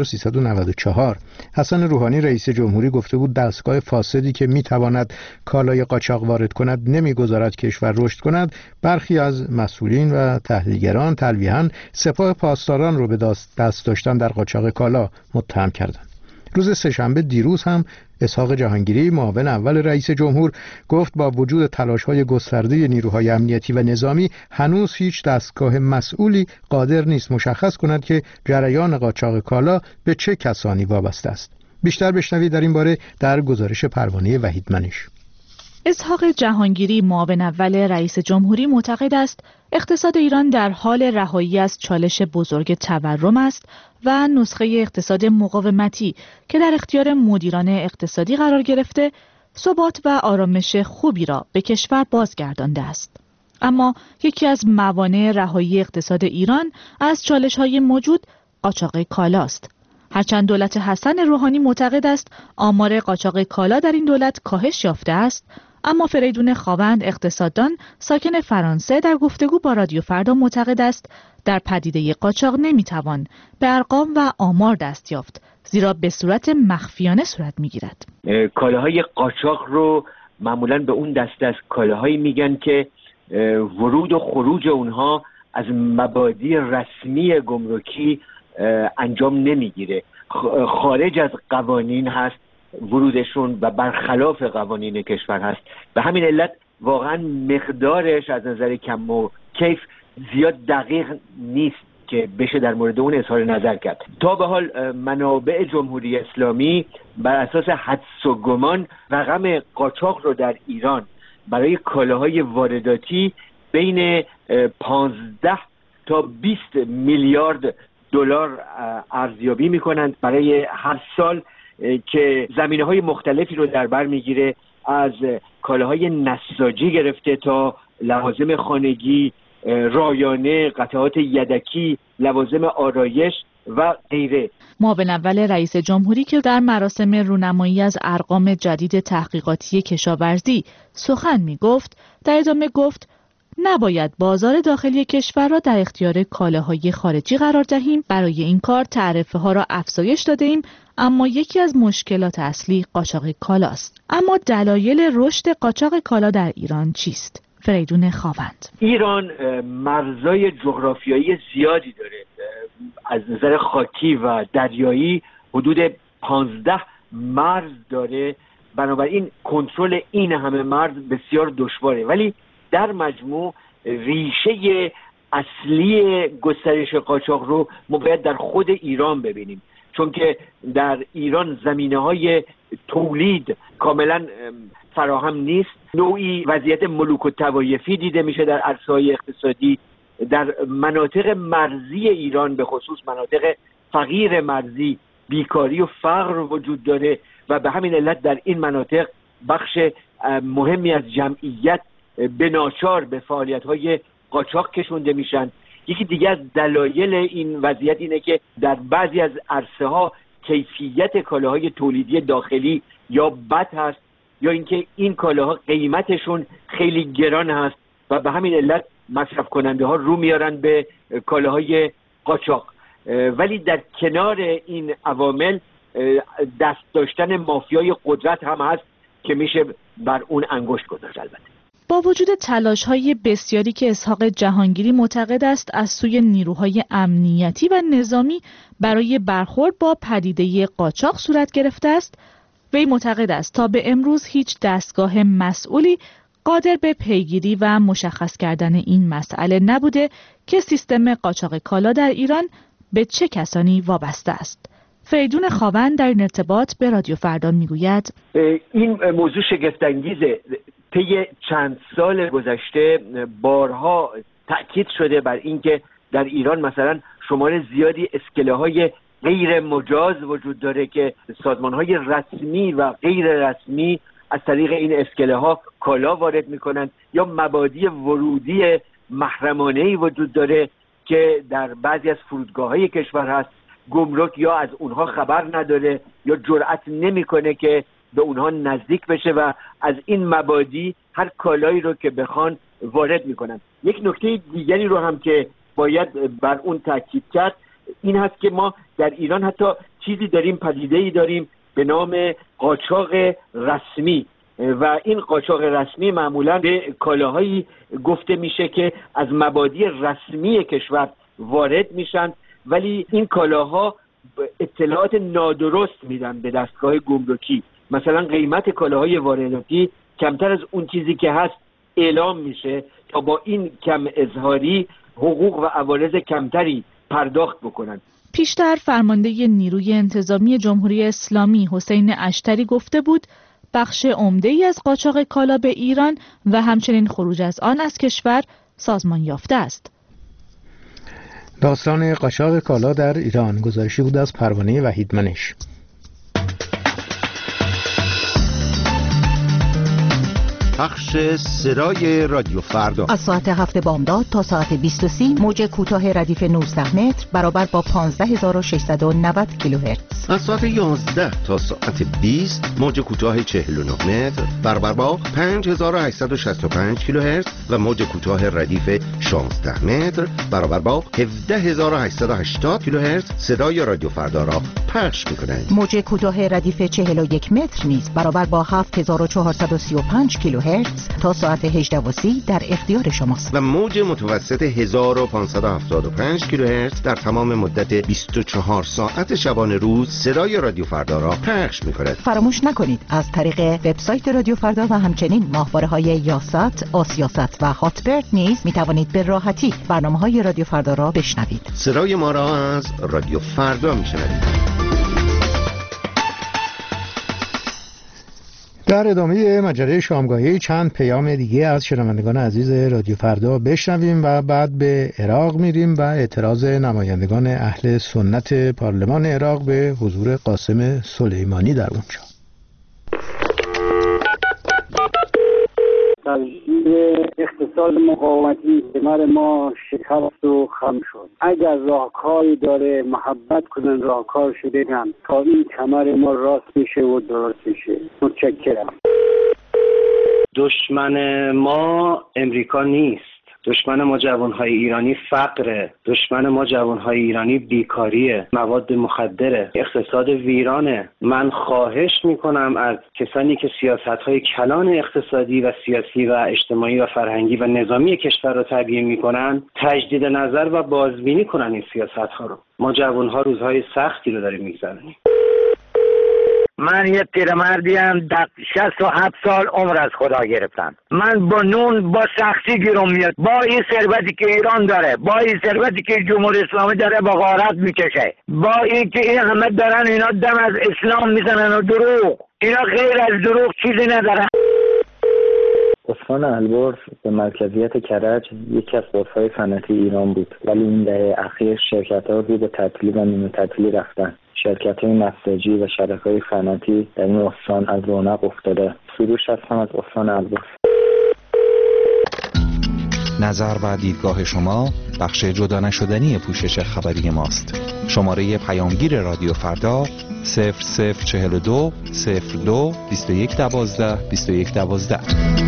1394 حسن روحانی رئیس جمهوری گفته بود دستگاه فاسدی که میتواند کالای قاچاق وارد کند نمیگذارد کشور رشد کند، برخی از مسئولین و تحلیلگران تلویحاً سپاه پاسداران رو به دست داشتن در قاچاق کالا متهم کردند. روز سه‌شنبه دیروز هم اسحاق جهانگیری معاون اول رئیس جمهور گفت با وجود تلاش‌های گسترده نیروهای امنیتی و نظامی هنوز هیچ دستگاه مسئولی قادر نیست مشخص کند که جریان قاچاق کالا به چه کسانی وابسته است. بیشتر بشنوید در این باره در گزارش پروانه وحید منیش. اسحاق جهانگیری معاون اول رئیس جمهوری معتقد است اقتصاد ایران در حال رهایی از چالش بزرگ تورم است و نسخه اقتصاد مقاومتی که در اختیار مدیران اقتصادی قرار گرفته ثبات و آرامش خوبی را به کشور بازگردانده است. اما یکی از موانع رهایی اقتصاد ایران از چالش‌های موجود قاچاق کالاست. هرچند دولت حسن روحانی معتقد است آمار قاچاق کالا در این دولت کاهش یافته است، اما فریدون خاوند اقتصاددان ساکن فرانسه در گفتگو با رادیو فردا معتقد است در پدیده قاچاق نمیتوان به ارقام و آمار دست یافت، زیرا به صورت مخفیانه صورت میگیرد. کالاهای قاچاق رو معمولاً به اون دسته از کالاهایی میگن که ورود و خروج اونها از مبادی رسمی گمرکی انجام نمیگیره، خارج از قوانین هست ورودشون و برخلاف قوانین کشور هست. به همین علت واقعا مقدارش از نظر کم و کیف زیاد دقیق نیست که بشه در مورد اون اظهار نظر کرد. تا به حال منابع جمهوری اسلامی بر اساس حدس و گمان رقم قاچاق رو در ایران برای کالاهای وارداتی بین 15 تا 20 میلیارد دلار ارزیابی میکنند برای هر سال که زمینه‌های مختلفی رو در بر میگیره، از کالاهای نساجی گرفته تا لوازم خانگی، رایانه، قطعات یدکی، لوازم آرایش و غیره. معاون اول رئیس جمهوری که در مراسم رونمایی از ارقام جدید تحقیقاتی کشاورزی سخن میگفت، در ادامه گفت نباید بازار داخلی کشور را در اختیار کالاهای خارجی قرار دهیم. برای این کار تعرفه ها را افزایش داده ایم، اما یکی از مشکلات اصلی قاچاق کالاست. اما دلایل رشد قاچاق کالا در ایران چیست؟ فریدون خاوند: ایران مرزهای جغرافیایی زیادی داره، از نظر خاکی و دریایی حدود 15 مرز داره، بنابراین کنترل این همه مرز بسیار دشواره، ولی در مجموع ریشه اصلی گسترش قاچاق رو ما باید در خود ایران ببینیم، چون که در ایران زمینه‌های تولید کاملا فراهم نیست. نوعی وضعیت ملوک و طوایفی دیده میشه در عرصه‌های اقتصادی. در مناطق مرزی ایران به خصوص مناطق فقیر مرزی بیکاری و فقر وجود داره و به همین علت در این مناطق بخش مهمی از جمعیت به ناچار به فعالیت‌های قاچاق کشونده میشن. یکی دیگه از دلایل این وضعیت اینه که در بعضی از عرصه‌ها کیفیت کالاهای تولیدی داخلی یا بد هست یا اینکه این کالاها قیمتشون خیلی گران هست و به همین علت مصرف کننده ها رو میارن به کالاهای قاچاق. ولی در کنار این عوامل دست داشتن مافیای قدرت هم هست که میشه بر اون انگشت گذاشت. البته با وجود تلاش‌های بسیاری که اسحاق جهانگیری معتقد است از سوی نیروهای امنیتی و نظامی برای برخورد با پدیده قاچاق صورت گرفته است، وی معتقد است تا به امروز هیچ دستگاه مسئولی قادر به پیگیری و مشخص کردن این مسئله نبوده که سیستم قاچاق کالا در ایران به چه کسانی وابسته است. فریدون خاوند در این ارتباط به رادیو فردا میگوید این موضوع شگفت‌انگیزه. طی چند سال گذشته بارها تأکید شده بر اینکه در ایران مثلا شمار زیادی اسکله‌های غیر مجاز وجود داره که سازمان‌های رسمی و غیر رسمی از طریق این اسکله‌ها کالا وارد می‌کنند، یا مبادی ورودی محرمانه‌ای وجود داره که در بعضی از فرودگاه‌های کشور هست، گمرک یا از اونها خبر نداره یا جرأت نمی‌کنه که به اونها نزدیک بشه و از این مبادی هر کالایی رو که بخوان وارد میکنن. یک نکته دیگری رو هم که باید بر اون تاکید کرد این هست که ما در ایران حتی چیزی داریم، پدیده‌ای داریم به نام قاچاق رسمی و این قاچاق رسمی معمولا به کالاهایی گفته میشه که از مبادی رسمی کشور وارد میشن، ولی این کالاها اطلاعات نادرست میدن به دستگاه گمرکی. مثلا قیمت کالاهای وارداتی کمتر از اون چیزی که هست اعلام میشه تا با این کم اظهاری حقوق و عوارض کمتری پرداخت بکنن. پیشتر فرمانده نیروی انتظامی جمهوری اسلامی حسین اشتری گفته بود بخش عمده‌ای از قاچاق کالا به ایران و همچنین خروج از آن از کشور سازمان یافته است. داستان قاچاق کالا در ایران، گزارشی بود از پروانه وحید منش. پخش سرای رادیو فردا از ساعت 7 بامداد تا ساعت 20:30 موج کوتاه ردیف 19 متر برابر با 15690 کیلوهرتز. از ساعت 11 تا ساعت 20 موج کوتاه 49 متر برابر با 5865 کیلوهرتز و موج کوتاه ردیف 16 متر برابر با 17880 کیلوهرتز صدای رادیو فردا را پخش می‌کنند. موج کوتاه ردیف 41 متر نیز برابر با 7435 کیلوهرتز تا ساعت 18:30 در اختیار شماست. و موج متوسط 1575 کیلوهرتز در تمام مدت 24 ساعت شبانه روز صدای رادیو فردا را پخش می‌کند. فراموش نکنید از طریق وبسایت رادیو فردا و همچنین ماهواره‌های یاست، آسیاست و هاتبرد نیز می‌توانید به راحتی برنامه‌های رادیو فردا را بشنوید. صدای ما را از رادیو فردا می‌شنوید. در ادامه مجله شامگاهی چند پیام دیگه از شنوندگان عزیز رادیو فردا بشنویم و بعد به عراق میریم و اعتراض نمایندگان اهل سنت پارلمان عراق به حضور قاسم سلیمانی در اونجا. تغییر اقتصاد مقاومتی کمر ما شکست و خم شد. اگر راهکاری داره محبت کنن راهکارشو بگن تا این کمر ما راست میشه و درست میشه. متشکرم. دشمن ما امریکا نیست. دشمن ما جوانهای ایرانی فقره، دشمن ما جوانهای ایرانی بیکاریه، مواد مخدره، اقتصاد ویرانه. من خواهش میکنم از کسانی که سیاستهای کلان اقتصادی و سیاسی و اجتماعی و فرهنگی و نظامی کشور رو تبیین میکنن تجدید نظر و بازبینی کنن این سیاستها رو. ما جوانها روزهای سختی رو داریم میگذرونیم. من یه پیرمردیم در 67 سال عمر از خدا گرفتم. من با نون با سختی گیرم میاد. با این ثروتی که ایران داره، با این ثروتی که جمهوری اسلامی داره با غارت میکشه، با این که این همه دارن اینا دم از اسلام میزنن و دروغ، اینا غیر از دروغ چیزی ندارن. استان البرز به مرکزیت کرج یکی از قطب‌های صنعتی ایران بود، ولی این دهه اخیر شرکت‌ها رو به تعطیلی و نیمه تعطیلی رفتن. شرکت‌های نساجی و شبکه‌های صنعتی در این استان از رونق افتاده. سروش هستم از استان البرز. نظر و دیدگاه شما بخش جدا نشدنی پوشش خبری ماست. شماره پیامگیر رادیو فردا 0042 02 2112 2112.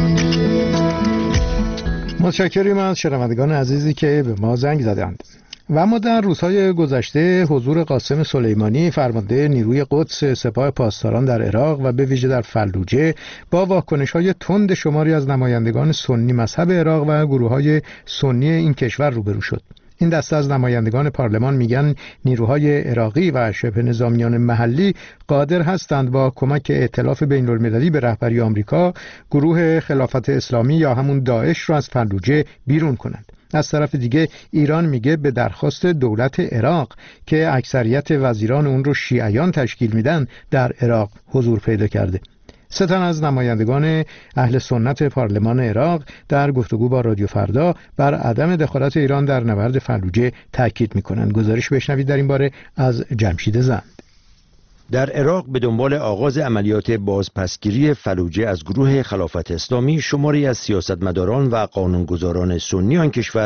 متشکریم از شنوندگان عزیزی که به ما زنگ زدند. و اما در روزهای گذشته حضور قاسم سلیمانی فرمانده نیروی قدس سپاه پاسداران در عراق و به ویژه در فلوجه با واکنش‌های تند شماری از نمایندگان سنی مذهب عراق و گروه‌های سنی این کشور روبرو شد. این دسته از نمایندگان پارلمان میگن نیروهای عراقی و شبه نظامیان محلی قادر هستند با کمک ائتلاف بین‌المللی به رهبری آمریکا گروه خلافت اسلامی یا همون داعش را از فلوجه بیرون کنند. از طرف دیگه ایران میگه به درخواست دولت عراق که اکثریت وزیران اون رو شیعیان تشکیل میدن در عراق حضور پیدا کرده. 3 تن از نمایندگان اهل سنت پارلمان عراق در گفتگو با رادیو فردا بر عدم دخالت ایران در نبرد فلوجه تاکید میکنند. گزارش بشنوید در این باره از جمشید زند. در عراق به دنبال آغاز عملیات بازپسگیری فلوجه از گروه خلافت اسلامی شماری از سیاستمداران و قانونگذاران سنی آن کشور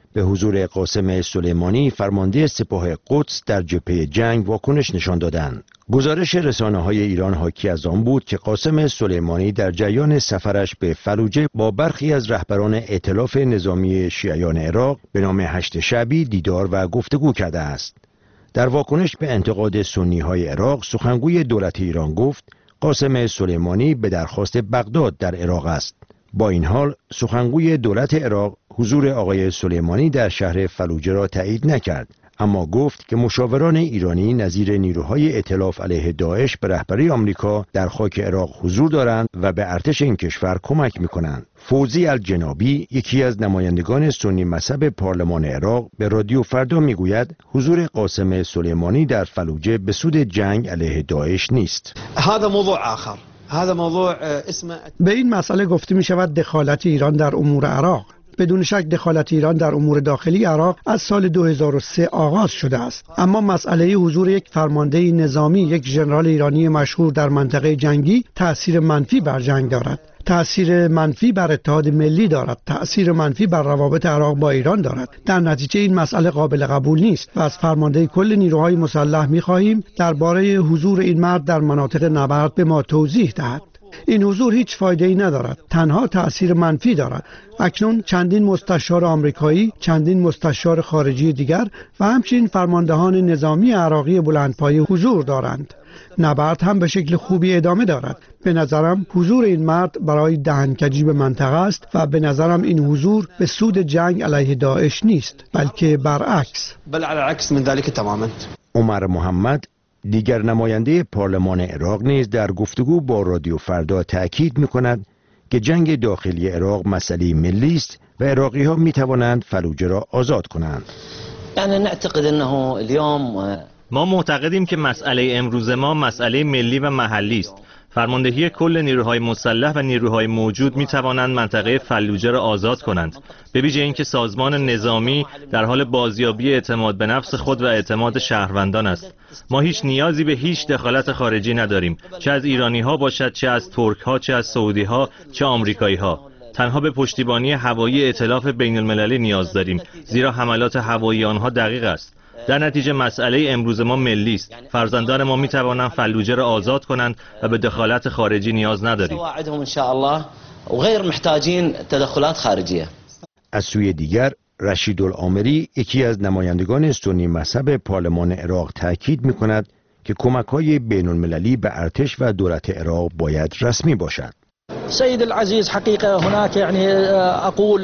به حضور قاسم سلیمانی فرمانده سپاه قدس در جبهه جنگ واکنش نشان دادند. گزارش رسانه‌های ایران حاکی از آن بود که قاسم سلیمانی در جریان سفرش به فلوجه با برخی از رهبران ائتلاف نظامی شیعیان عراق به نام هشت شعبی دیدار و گفتگو کرده است. در واکنش به انتقاد سنی‌های عراق، سخنگوی دولت ایران گفت قاسم سلیمانی به درخواست بغداد در عراق است. با این حال سخنگوی دولت عراق حضور آقای سلیمانی در شهر فلوجه را تایید نکرد، اما گفت که مشاوران ایرانی نظیر نیروهای ائتلاف علیه داعش به رهبری آمریکا در خاک عراق حضور دارند و به ارتش این کشور کمک می‌کنند. فوزی الجنابی، یکی از نمایندگان سنی مذهب پارلمان عراق، به رادیو فردا میگوید حضور قاسم سلیمانی در فلوجه به سود جنگ علیه داعش نیست. هذا موضوع آخر. هذا موضوع اسمه به این مسئله گفته می شود دخالت ایران در امور عراق. بدون شک دخالت ایران در امور داخلی عراق از سال 2003 آغاز شده است، اما مسئله حضور یک فرمانده نظامی، یک ژنرال ایرانی مشهور در منطقه جنگی تأثیر منفی بر جنگ دارد، تأثیر منفی بر اتحاد ملی دارد، تأثیر منفی بر روابط عراق با ایران دارد. در نتیجه این مسئله قابل قبول نیست و از فرمانده کل نیروهای مسلح می‌خواهیم درباره حضور این مرد در مناطق نبرد به ما توضیح دهد. این حضور هیچ فایده‌ای ندارد، تنها تأثیر منفی دارد. اکنون چندین مستشار آمریکایی، چندین مستشار خارجی دیگر و همچنین فرماندهان نظامی عراقی بلندپایه حضور دارند. نبرد هم به شکل خوبی ادامه دارد. به نظرم حضور این مرد برای دهنکجی به منطقه است و به نظرم این حضور به سود جنگ علیه داعش نیست، بلکه برعکس. بل على العكس من ذلك تماما. عمر محمد، دیگر نماینده پارلمان عراق، نیز در گفتگو با رادیو فردا تأکید می‌کند که جنگ داخلی عراق مسئله ملی است و عراقی‌ها می‌توانند فلوجه را آزاد کنند. یعنی نعتقد انه اليوم ما معتقدیم که مسئله امروز ما مسئله ملی و محلی است. فرماندهی کل نیروهای مسلح و نیروهای موجود می توانند منطقه فلوجه را آزاد کنند، به ویژه اینکه سازمان نظامی در حال بازیابی اعتماد به نفس خود و اعتماد شهروندان است. ما هیچ نیازی به هیچ دخالت خارجی نداریم، چه از ایرانی ها باشد، چه از ترک ها، چه از سعودی ها، چه آمریکایی ها. تنها به پشتیبانی هوایی ائتلاف بین المللی نیاز داریم، زیرا حملات هوایی آنها دقیق است. در نتیجه مسئله امروز ما ملی است. فرزندان ما می توانند فلوجه را آزاد کنند و به دخالت خارجی نیاز نداریم. سواعدهم ان شاء الله وغیر محتاجین تدخلات خارجیه. از سوی دیگر رشیدالعامری، یکی از نمایندگان سنی مذهب پارلمان عراق، تاکید می‌کند که کمک‌های بین‌المللی به ارتش و دولت عراق باید رسمی باشد. سيد العزيز حقيقة هناك يعني أقول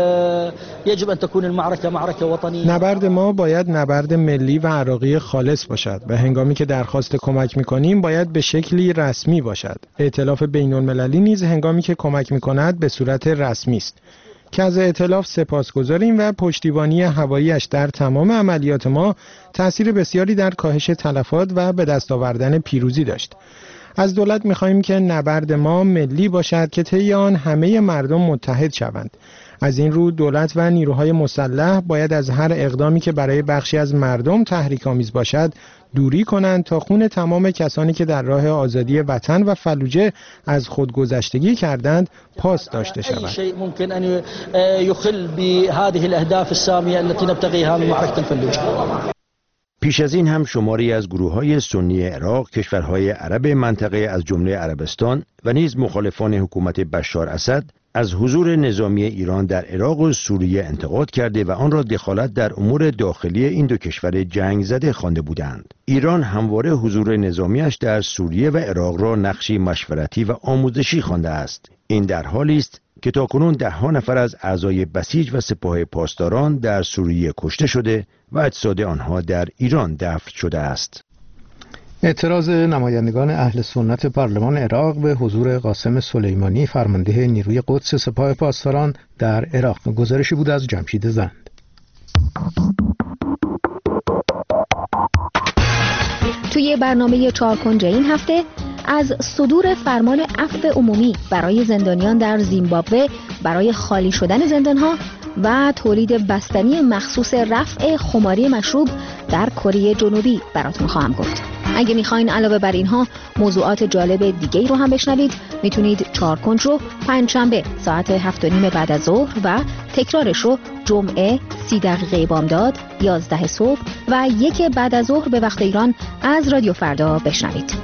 يجب أن تكون المعركة معركة وطنية. نبرد ما باید نبرد ملی و عراقی خالص باشد و هنگامی که درخواست کمک می‌کنیم باید به شکلی رسمی باشد. ائتلاف بین‌المللی نیز هنگامی که کمک می‌کند به صورت رسمی است. که از ائتلاف سپاسگزاریم و پشتیبانی هوایی‌اش در تمام عملیات ما تأثیر بسیاری در کاهش تلفات و به دست آوردن پیروزی داشت. از دولت می‌خواهیم که نبرد ما ملی باشد که طی آن همه مردم متحد شوند. از این رو دولت و نیروهای مسلح باید از هر اقدامی که برای بخشی از مردم تحریک‌آمیز باشد دوری کنند تا خون تمام کسانی که در راه آزادی وطن و فلوجه از خودگذشتگی کردند پاس داشته شود. شيء ممكن ان يخل بهذه الاهداف الساميه التي نبتغيها من معركة الفلوجه. پیش از این هم شماری از گروه‌های سنی عراق، کشورهای عرب منطقه از جمله عربستان و نیز مخالفان حکومت بشار اسد از حضور نظامی ایران در عراق و سوریه انتقاد کرده و آن را دخالت در امور داخلی این دو کشور جنگ زده خوانده بودند. ایران همواره حضور نظامیش در سوریه و عراق را نقشی مشورتی و آموزشی خوانده است. این در حالی است که تاکنون ده‌ها نفر از اعضای بسیج و سپاه پاسداران در سوریه کشته شده و اجساد آنها در ایران دفن شده است. اعتراض نمایندگان اهل سنت پارلمان عراق به حضور قاسم سلیمانی، فرمانده نیروی قدس سپاه پاسداران در عراق. گزارشی بود از جمشید زند. توی برنامه 4 کنج این هفته از صدور فرمان عفو عمومی برای زندانیان در زیمبابوه برای خالی شدن زندانها و تولید بستنی مخصوص رفع خماری مشروب در کره جنوبی براتون خواهم گفت. اگه میخواین علاوه بر اینها موضوعات جالب دیگه رو هم بشنوید، میتونید 4 کنج رو پنجشنبه ساعت 7:30 بعد از ظهر و تکرارش رو جمعه 30 دقیقه بامداد 11 صبح و 1 بعد از ظهر به وقت ایران از رادیو فردا بشنوید.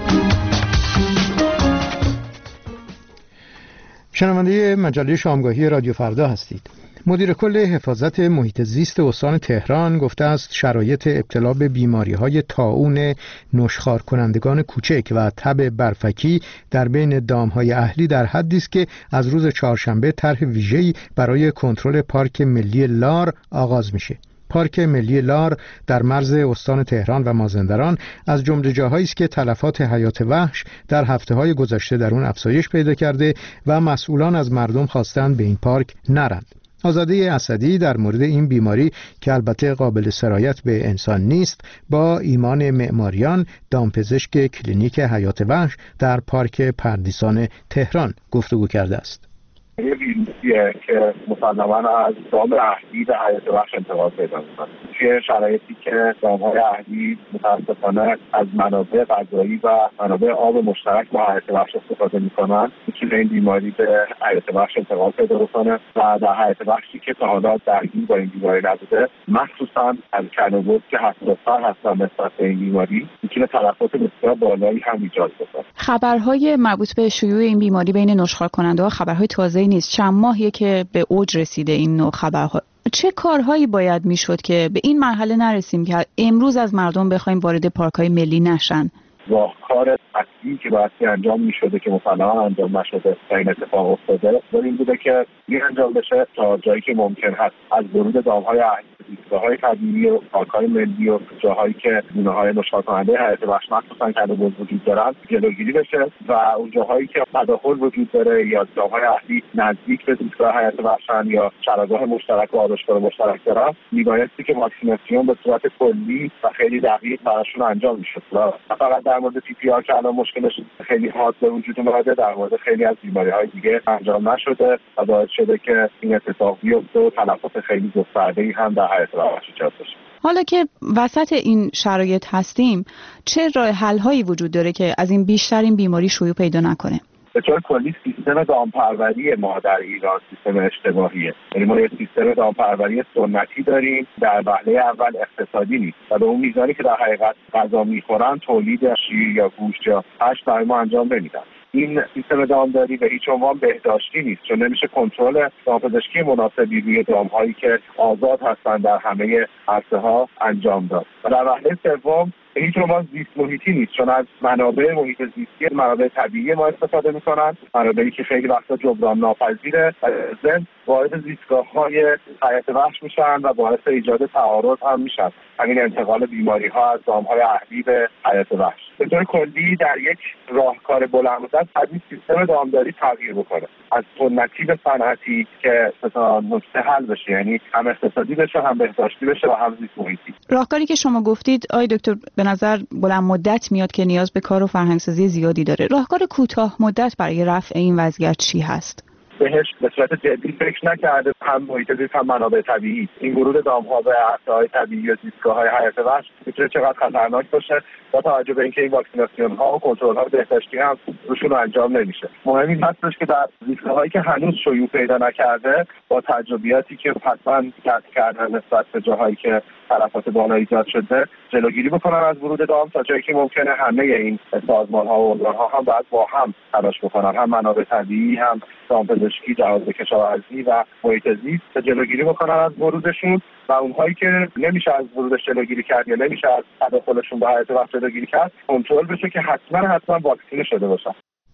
شنونده مجله شامگاهی رادیو فردا هستید. مدیر کل حفاظت محیط زیست استان تهران گفته است شرایط ابتلا به بیماری‌های طاعون نشخوار کنندگان کوچک و تب برفکی در بین دام‌های اهلی در حدی است که از روز چهارشنبه طرح ویژه‌ای برای کنترل پارک ملی لار آغاز میشه. پارک ملی لار در مرز استان تهران و مازندران از جمله جاهایی است که تلفات حیات وحش در هفته‌های گذشته در اون افزایش پیدا کرده و مسئولان از مردم خواستند به این پارک نرند. آزاده اسدی در مورد این بیماری که البته قابل سرایت به انسان نیست با ایمان معماریان دامپزشک کلینیک حیات وحش در پارک پردیسان تهران گفتگو کرده است. یه ویروسیه که مسلماً از دام اهلی به حیات وحش انتقال پیدا می‌کنه. توی شرایطی که دام‌های اهلی متأسفانه از منابع غذایی و منابع آب مشترک با حیات وحش استفاده می‌کنن، میتونه این بیماری به حیات وحش انتقال پیدا بکنه و در حیات وحشی که تا حالا درگیر با این بیماری نبوده، مخصوصاً از کلوبوت که حساس‌تر هستن نسبت به این بیماری، میتونه تلفات بسیار بالایی هم ایجاد کنه. خبرهای مربوط به شیوع این بیماری بین نشخوار کننده‌ها خبرهای تازه نیست. چند ماهیه که به اوج رسیده این نوع خبرها. چه کارهایی باید میشد که به این مرحله نرسیم که امروز از مردم بخوایم وارد پارک‌های ملی نشن؟ راهکار اصلی که باید انجام میشده که مسلماً انجام نشده و این اتفاق افتاده این بوده که این انجام بشه تا جایی که ممکن هست از ورود دام‌های اهلی، زیستگاه‌های طبیعی و پارک‌های ملی و جاهایی که گونه‌های نشخوار کننده حیات وحش مخصوصاً کلبد وجود دارن جلوگیری بشه و اون جاهایی که تداخل وجود داره یا دام‌های اهلی نزدیک به زیستگاه حیات وحشن یا چراگاه مشترک و آرایشگاه مشترک دارن، میبایستی که واکسیناسیون به صورت کلی و خیلی دقیق براشون انجام میشد. نه فقط در مورد PPR که الان مشکلش خیلی حاد به وجود اومده، در مورد خیلی از بیماری‌های دیگه انجام نشده و باعث شده که این اتفاق بیفته و تلفات خیلی گسترده‌ای هم در حیات وحش ایجاد بشه. حالا که وسط این شرایط هستیم، چه راه حل‌هایی وجود داره که از این بیشتر این بیماری شیوع پیدا نکنه؟ به طور کلی سیستم دامپروری ما در ایران سیستم اشتباهیه. یعنی ما یک سیستم دامپروری سنتی داریم، در وهله اول اقتصادی نیست و به اون میزانی که در حقیقت غذا میخورن تولید شیر یا گوشت یا هشت برای ما انجام نمیدن. این سیستم دامداری به هیچ عنوان بهداشتی نیست، چون نمیشه کنترل دامپزشکی مناسبی روی دام‌هایی که آزاد هستند در همه عرصه‌ها انجام داد. و در وهله سوم به هیچ عنوان زیست محیطی نیست، چون از منابع محیط زیستی منابع طبیعی ما استفاده میکنن، منابعی که خیلی وقتا جبران ناپذیره و ضمن وارد زیستگاه‌های حیات وحش میشن و باعث ایجاد تعارض هم میشن. همین انتقال بیماری‌ها از دام‌های اهلی به حیات وحش. به طور کلی در یک راهکار بلند مدت این سیستم دامداری تغییر بکنه، از سنتی به صنعتی که تا نقطه حل بشه، یعنی هم اقتصادی بشه، هم بهداشتی بشه و هم زیست محیطی. راهکاری که شما گفتید آقای دکتر به نظر بلند مدت میاد که نیاز به کار و فرهنگ‌سازی زیادی داره. راهکار کوتاه مدت برای رفع این وضعیت چی هست؟ بهش به صورت جدی فکر نکرده، هم محیط زیست هم منابع طبیعی. این ورود دام‌ها به عرصه‌های طبیعی و زیستگاه‌های حیات وحش میتونه چقدر خطرناک باشه با توجه به اینکه این واکسیناسیون‌ها و کنترل‌های بهداشتی هم روشون انجام نمیشه. مهم این هستش که در زیستگاه‌هایی که هنوز شیوع پیدا نکرده با تجربیاتی که حتما کسب کردن نسبت به جاهایی که تلفات بالا ایجاد شده جلوگیری بکنن از ورود دام تا جایی که ممکنه. همه این سازمان‌ها و ارگان‌ها هم باید با هم تلاش بکنن، هم منابع طبیعی، هم دامپزشکی، جهاز کشاورزی و محیط زیست تا جلوگیری بکنن از ورودشون و اونهایی که نمیشه از ورودش جلوگیری کرد یا نمیشه از تداخلشون به حیات وحش جلوگیری کرد کنترل بشه که حتما واکسینه شده باشن.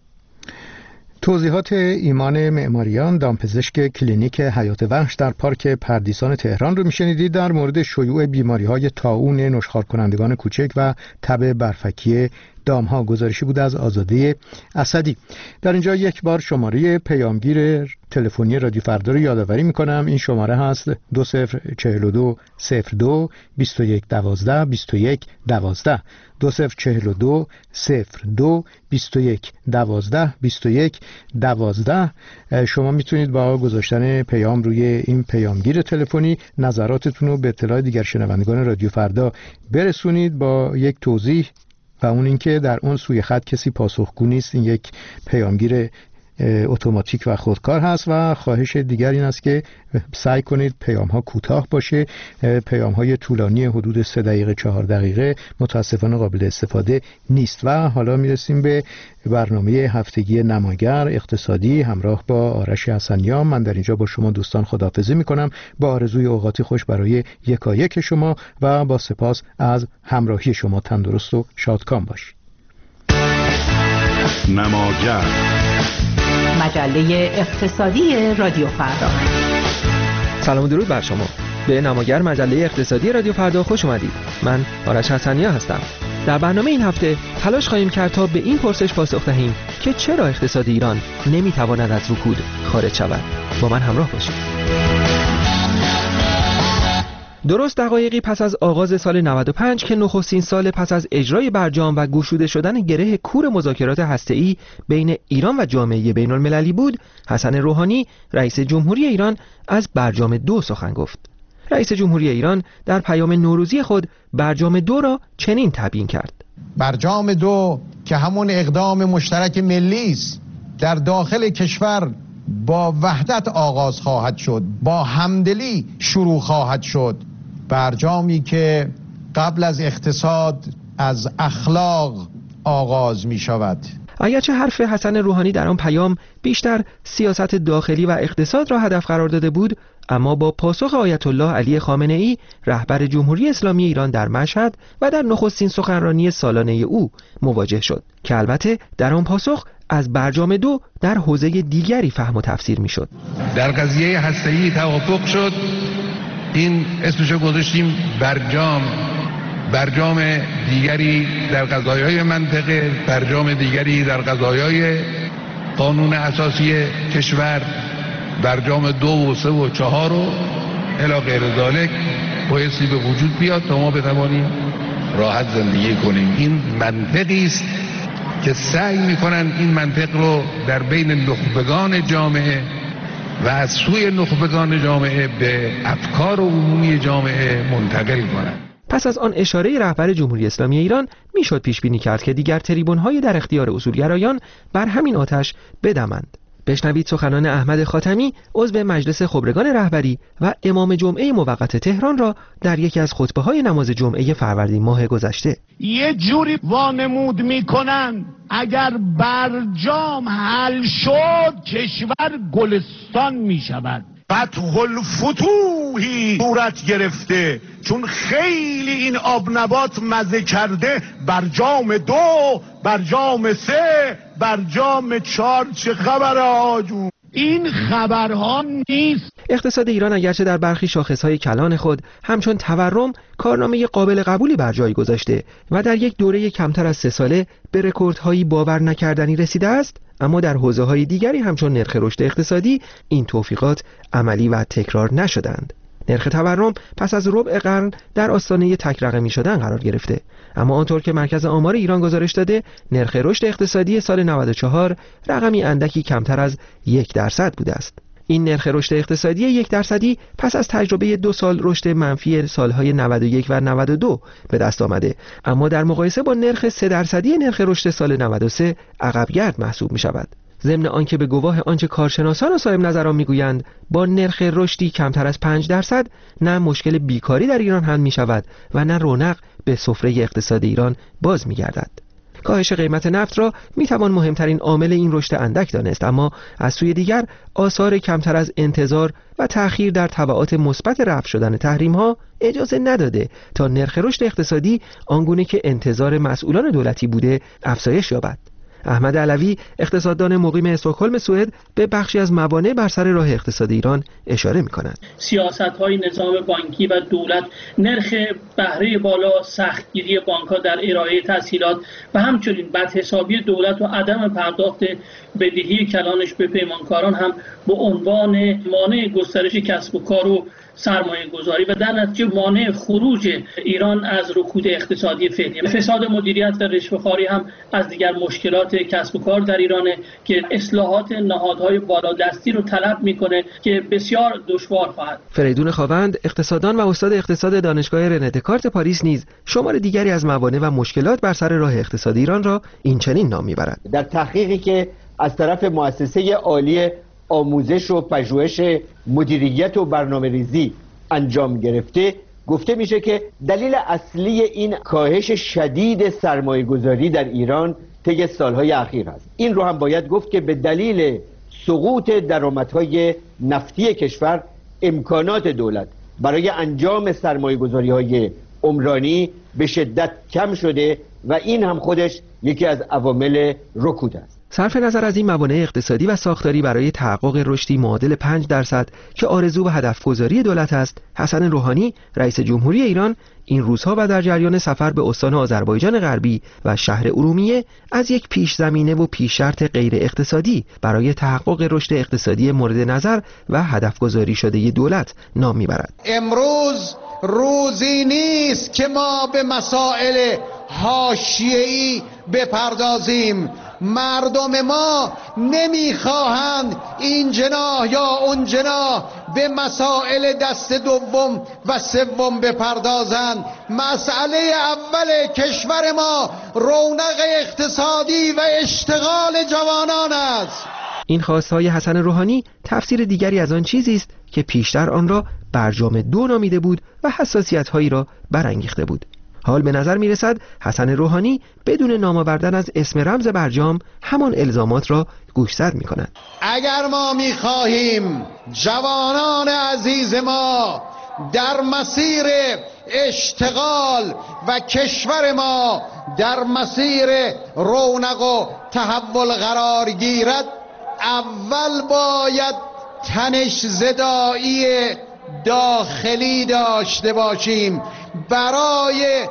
توضیحات ایمان معماریان دامپزشک کلینیک حیات وحش در پارک پردیسان تهران رو میشنیدید در مورد شیوع بیماری‌های طاعون نشخوار کنندگان کوچک و تب برفکی دامها. گزارشی بود از آزاده اسدی. در اینجا یک بار شماره پیامگیر تلفنی رادیو فردا رو یادآوری میکنم. این شماره هست 2042 02 21 12 21 12 2042 02 21 12 21 12. شما میتونید با گذاشتن پیام روی این پیامگیر تلفنی نظراتتون رو به اطلاع دیگر شنوندگان رادیو فردا برسونید با یک توضیح، و اون اینکه در اون سوی خط کسی پاسخگو نیست. این یک پیامگیر اتوماتیک و خودکار هست و خواهش دیگر این است که سعی کنید پیام ها کوتاه باشه. پیام های طولانی حدود 3 دقیقه 4 دقیقه متاسفانه قابل استفاده نیست. و حالا میرسیم به برنامه هفتگی نماگر اقتصادی همراه با آرش حسنیان. من در اینجا با شما دوستان خداحافظی میکنم با آرزوی اوقاتی خوش برای یکایک شما و با سپاس از همراهی شما. تندرست و شادکام باشید. نماگر، مجله اقتصادی رادیو فردا. سلام و درود بر شما. به نماگر مجله اقتصادی رادیو فردا خوش اومدید. من آرش حسنیان هستم. در برنامه این هفته تلاش خواهیم کرد تا به این پرسش پاسخ دهیم که چرا اقتصاد ایران نمیتواند از رکود خارج شود. با من همراه باشید. درست دقایقی پس از آغاز سال 95 که نخستین سال پس از اجرای برجام و گشوده شدن گره کور مذاکرات هسته‌ای بین ایران و جامعه بین‌المللی بود، حسن روحانی رئیس جمهوری ایران از برجام 2 سخن گفت. رئیس جمهوری ایران در پیام نوروزی خود برجام 2 را چنین تبیین کرد: برجام 2 که همون اقدام مشترک ملی است، در داخل کشور با وحدت آغاز خواهد شد، با همدلی شروع خواهد شد. برجامی که قبل از اقتصاد از اخلاق آغاز می شود. اگرچه حرف حسن روحانی در آن پیام بیشتر سیاست داخلی و اقتصاد را هدف قرار داده بود، اما با پاسخ آیت الله علی خامنه ای رهبر جمهوری اسلامی ایران در مشهد و در نخستین سخنرانی سالانه او مواجه شد که البته در آن پاسخ از برجام 2 در حوزه دیگری فهم و تفسیر می شد. در قضیه هسته‌ای توافق شد، این اسمشو گذاشتیم برجام دیگری در قضایای منطقه، برجام دیگری در قضایای قانون اساسی کشور، برجام 2 و 3 و 4 و الی غیر ذالک بایستی به وجود بیاد تا ما بتوانیم راحت زندگی کنیم. این منطقی است که سعی میکنن این منطق رو در بین نخبگان جامعه و از سوی نخبگان جامعه به افکار عمومی جامعه منتقل کنند. پس از آن اشاره رهبر جمهوری اسلامی ایران میشد پیش بینی کرد که دیگر تریبون‌های در اختیار اصولگرایان بر همین آتش بدمند. بشنوید سخنان احمد خاتمی عضو مجلس خبرگان رهبری و امام جمعه موقت تهران را در یکی از خطبه‌های نماز جمعه فروردین ماه گذشته. یه جوری وانمود میکنن اگر برجام حل شد کشور گلستان میشود. فتح الفتوحی صورت گرفته، چون خیلی این آبنبات مزه کرده. برجام 2، برجام 3، برجام 4 چه خبره آجون؟ این خبرها نیست. اقتصاد ایران اگرچه در برخی شاخصهای کلان خود همچون تورم کارنامه قابل قبولی بر جای گذاشته و در یک دوره کمتر از 3 ساله به رکوردهایی باور نکردنی رسیده است، اما در حوزه‌های دیگری همچون نرخ رشد اقتصادی این توفیقات عملی و تکرار نشدند. نرخ تورم پس از ربع قرن در آستانه تک رقمی شدن قرار گرفته، اما آنطور که مرکز آمار ایران گزارش داده، نرخ رشد اقتصادی سال 94 رقمی اندکی کمتر از 1% بوده است. این نرخ رشد اقتصادی 1% پس از تجربه 2 سال رشد منفی سالهای 91 و 92 به دست آمده، اما در مقایسه با نرخ 3% نرخ رشد سال 93 عقب‌گرد محسوب می شود. ضمن آنکه به گواه آنچه کارشناسان و صاحب نظران میگویند با نرخ رشدی کمتر از 5% نه مشکل بیکاری در ایران حل می شود و نه رونق به سفره اقتصاد ایران باز می گردد. کاهش قیمت نفت را می توان مهمترین عامل این رشد اندک دانست، اما از سوی دیگر آثار کمتر از انتظار و تأخیر در تبعات مثبت رفع شدن تحریم ها اجازه نداده تا نرخ رشد اقتصادی آنگونه که انتظار مسئولان دولتی بوده افزایش یابد. احمد علوی اقتصاددان مقیم استکهلم سوئد به بخشی از موانع بر سر راه اقتصاد ایران اشاره می‌کند. سیاست‌های نظام بانکی و دولت، نرخ بهره بالا، سختگیری بانک‌ها در ارائه تسهیلات و همچنین بدحسابی دولت و عدم پرداخت بدهی کلانش به پیمانکاران هم به عنوان مانع گسترش کسب و کار و سرمایه گذاری و در نتیجه مانع خروج ایران از رکود اقتصادی فعلی. فساد مدیریت و رشوه‌خواری هم از دیگر مشکلات کسب و کار در ایرانه که اصلاحات نهادهای بالادستی رو طلب میکنه که بسیار دشوار خواهد. فریدون خاوند اقتصاددان و استاد اقتصاد دانشگاه رنه دکارت پاریس نیز شمار دیگری از موانع و مشکلات بر سر راه اقتصاد ایران را این چنین نام میبرد. در تحقیقی که از طرف مؤسسه عالی آموزش و پژوهش مدیریت و برنامه‌ریزی انجام گرفته، گفته میشه که دلیل اصلی این کاهش شدید سرمایه‌گذاری در ایران طی سالهای اخیر است. این رو هم باید گفت که به دلیل سقوط درآمدهای نفتی کشور امکانات دولت برای انجام سرمایه‌گذاری‌های عمرانی به شدت کم شده و این هم خودش یکی از عوامل رکود است. صرف نظر از این موانع اقتصادی و ساختاری برای تحقق رشدی معادل 5% که آرزو و هدفگذاری دولت است، حسن روحانی رئیس جمهوری ایران این روزها و در جریان سفر به استان آذربایجان غربی و شهر ارومیه از یک پیش زمینه و پیش شرط غیر اقتصادی برای تحقق رشد اقتصادی مورد نظر و هدفگذاری شده دولت نام میبرد. امروز روزی نیست که ما به مسائل حاشیه‌ای بپردازیم. مردم ما نمیخواهند این جناح یا اون جناح به مسائل دست دوم و سوم بپردازند. مسئله اول کشور ما رونق اقتصادی و اشتغال جوانان است. این خواستهای حسن روحانی تفسیر دیگری از آن چیزی است که پیشتر آن را برجام 2 نامیده بود و حساسیت‌هایی را برانگیخته بود. حال به نظر می رسد حسن روحانی بدون نام آوردن از اسم رمز برجام همان الزامات را گوشزد می کند. اگر ما می خواهیم جوانان عزیز ما در مسیر اشتغال و کشور ما در مسیر رونق و تحول قرار گیرد، اول باید تنش زدایی داخلی داشته باشیم. برای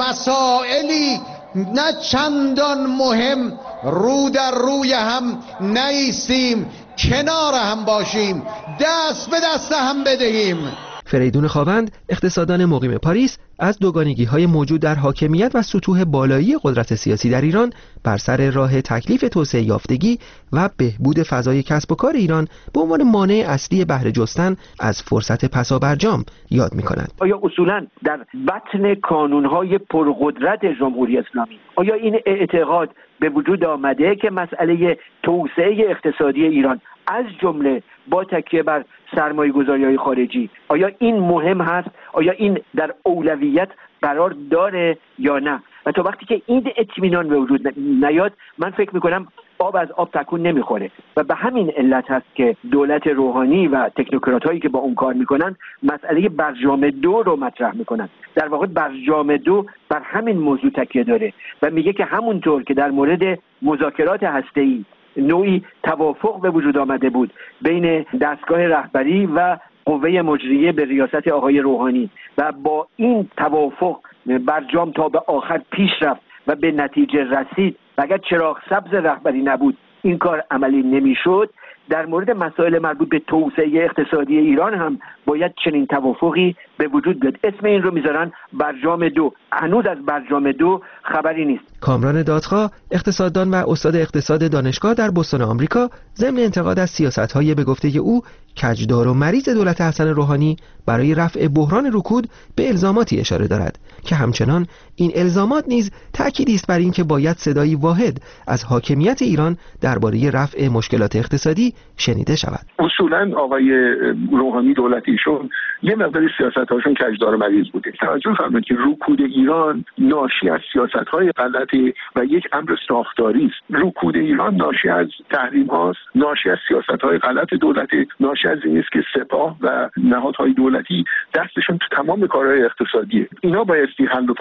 مسائلی نه چندان مهم رو در روی هم نایستیم، کنار هم باشیم، دست به دست هم بدهیم. فریدون خاوند اقتصاددان مقیم پاریس از دوگانگی‌های موجود در حاکمیت و سطوح بالایی قدرت سیاسی در ایران بر سر راه تکلیف توسعه یافتگی و بهبود فضای کسب و کار ایران به عنوان مانع اصلی بهره جستن از فرصت پسابرجام یاد می‌کند. آیا اصولاً در بطن کانون‌های پرقدرت جمهوری اسلامی آیا این اعتقاد به وجود آمده که مسئله توسعه اقتصادی ایران از جمله با تکیه بر سرمایه‌گذاری‌های خارجی آیا این مهم هست؟ آیا این در اولویت قرار داره یا نه؟ و تا وقتی که این اطمینان به وجود نیاد، من فکر می‌کنم آب از آب تکون نمیخوره و به همین علت هست که دولت روحانی و تکنوکرات‌هایی که با اون کار میکنن مسئله برجام 2 رو مطرح میکنن. در واقع برجام 2 بر همین موضوع تکیه داره و میگه که همونطور که در مورد مذاکرات هسته‌ای نوعی توافق به وجود آمده بود بین دستگاه رهبری و قوه مجریه به ریاست آقای روحانی و با این توافق برجام تا به آخر پیش رفت و به نتیجه رسید و اگر چراغ سبز رهبری نبود این کار عملی نمیشد، در مورد مسائل مربوط به توسعه اقتصادی ایران هم باید چنین توافقی به وجود بیاد. اسم این رو میذارن برجام 2. هنوز از برجام 2 خبری نیست. کامران دادخواه اقتصاددان و استاد اقتصاد دانشگاه در بوستون آمریکا ضمن انتقاد از سیاست‌های به گفته او کجدار و مریض دولت حسن روحانی برای رفع بحران رکود به الزاماتی اشاره دارد که همچنان این الزامات نیز تأکیدی است بر اینکه باید صدایی واحد از حاکمیت ایران درباره رفع مشکلات اقتصادی شنیده شود. اصولاً آقای روحانی دولتیشون یه مقداری سیاست‌هاشون کجدار و مریض بوده. توجه فرمایید که رکود ایران ناشی از سیاست‌های غلطی و یک امر ساختاری است. رکود ایران ناشی از تحریم‌هاست، ناشی از سیاست‌های غلط دولتی، ناشی از این است که سپاه و نهادهای دولتی دستشون تو تمام کارهای اقتصادیه. اینا بایستی حل و فصل بشه.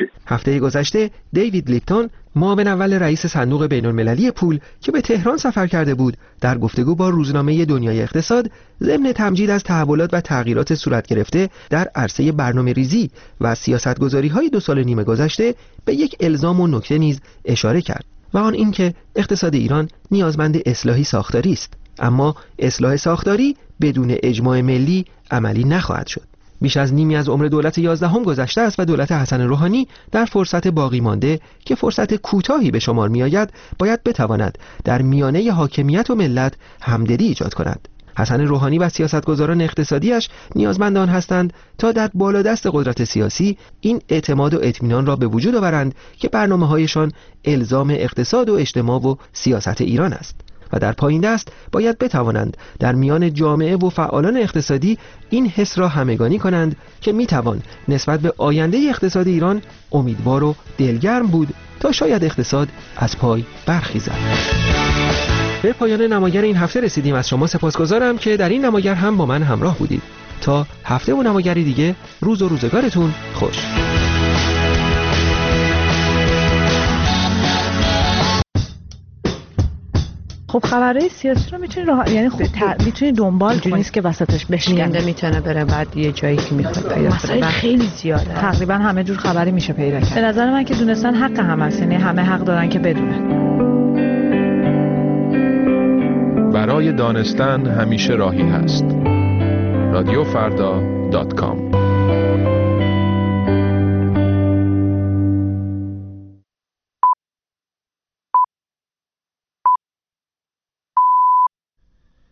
باشه. هفته گذشته دیوید لیپتون، معاون اول رئیس صندوق بین‌المللی پول که به تهران سفر کرده بود، در گفتگو با روزنامه دنیای اقتصاد ضمن تمجید از تحولات و تغییرات صورت گرفته در عرصه برنامه‌ریزی و سیاست‌گذاری‌های 2 سال و نیم گذشته به یک الزام و نکته نیز اشاره کرد و آن اینکه اقتصاد ایران نیازمند اصلاحی ساختاری است، اما اصلاح ساختاری بدون اجماع ملی عملی نخواهد شد. بیش از نیمی از عمر دولت 11 گذشته است و دولت حسن روحانی در فرصت باقی مانده که فرصت کوتاهی به شمار می‌آید باید بتواند در میانه حاکمیت و ملت همدلی ایجاد کند. حسن روحانی و سیاستگزاران اقتصادیش نیازمند آن هستند تا در بالادست قدرت سیاسی این اعتماد و اطمینان را به وجود آورند که برنامه‌هایشان الزام اقتصاد و اجتماع و سیاست ایران است و در پایین دست باید بتوانند در میان جامعه و فعالان اقتصادی این حس را همگانی کنند که میتوان نسبت به آینده اقتصاد ایران امیدوار و دلگرم بود تا شاید اقتصاد از پای برخیزد. به پایان نماگر این هفته رسیدیم. از شما سپاسگزارم که در این نماگر هم با من همراه بودید. تا هفته و نماگری دیگه، روز و روزگارتون خوش. خب خبرهای سیاسی رو میتونی دنبال کنی، نیست که وسطش بشکنه. میتونه بره بعد یه جایی که میخواد پیدا کنه. مسائل خیلی زیاده، تقریبا همه جور خبری میشه پیدا کرد. به نظر من که دونستن حق همه است، یعنی همه حق دارن که بدونن. برای دانستن همیشه راهی هست. رادیوفردا.com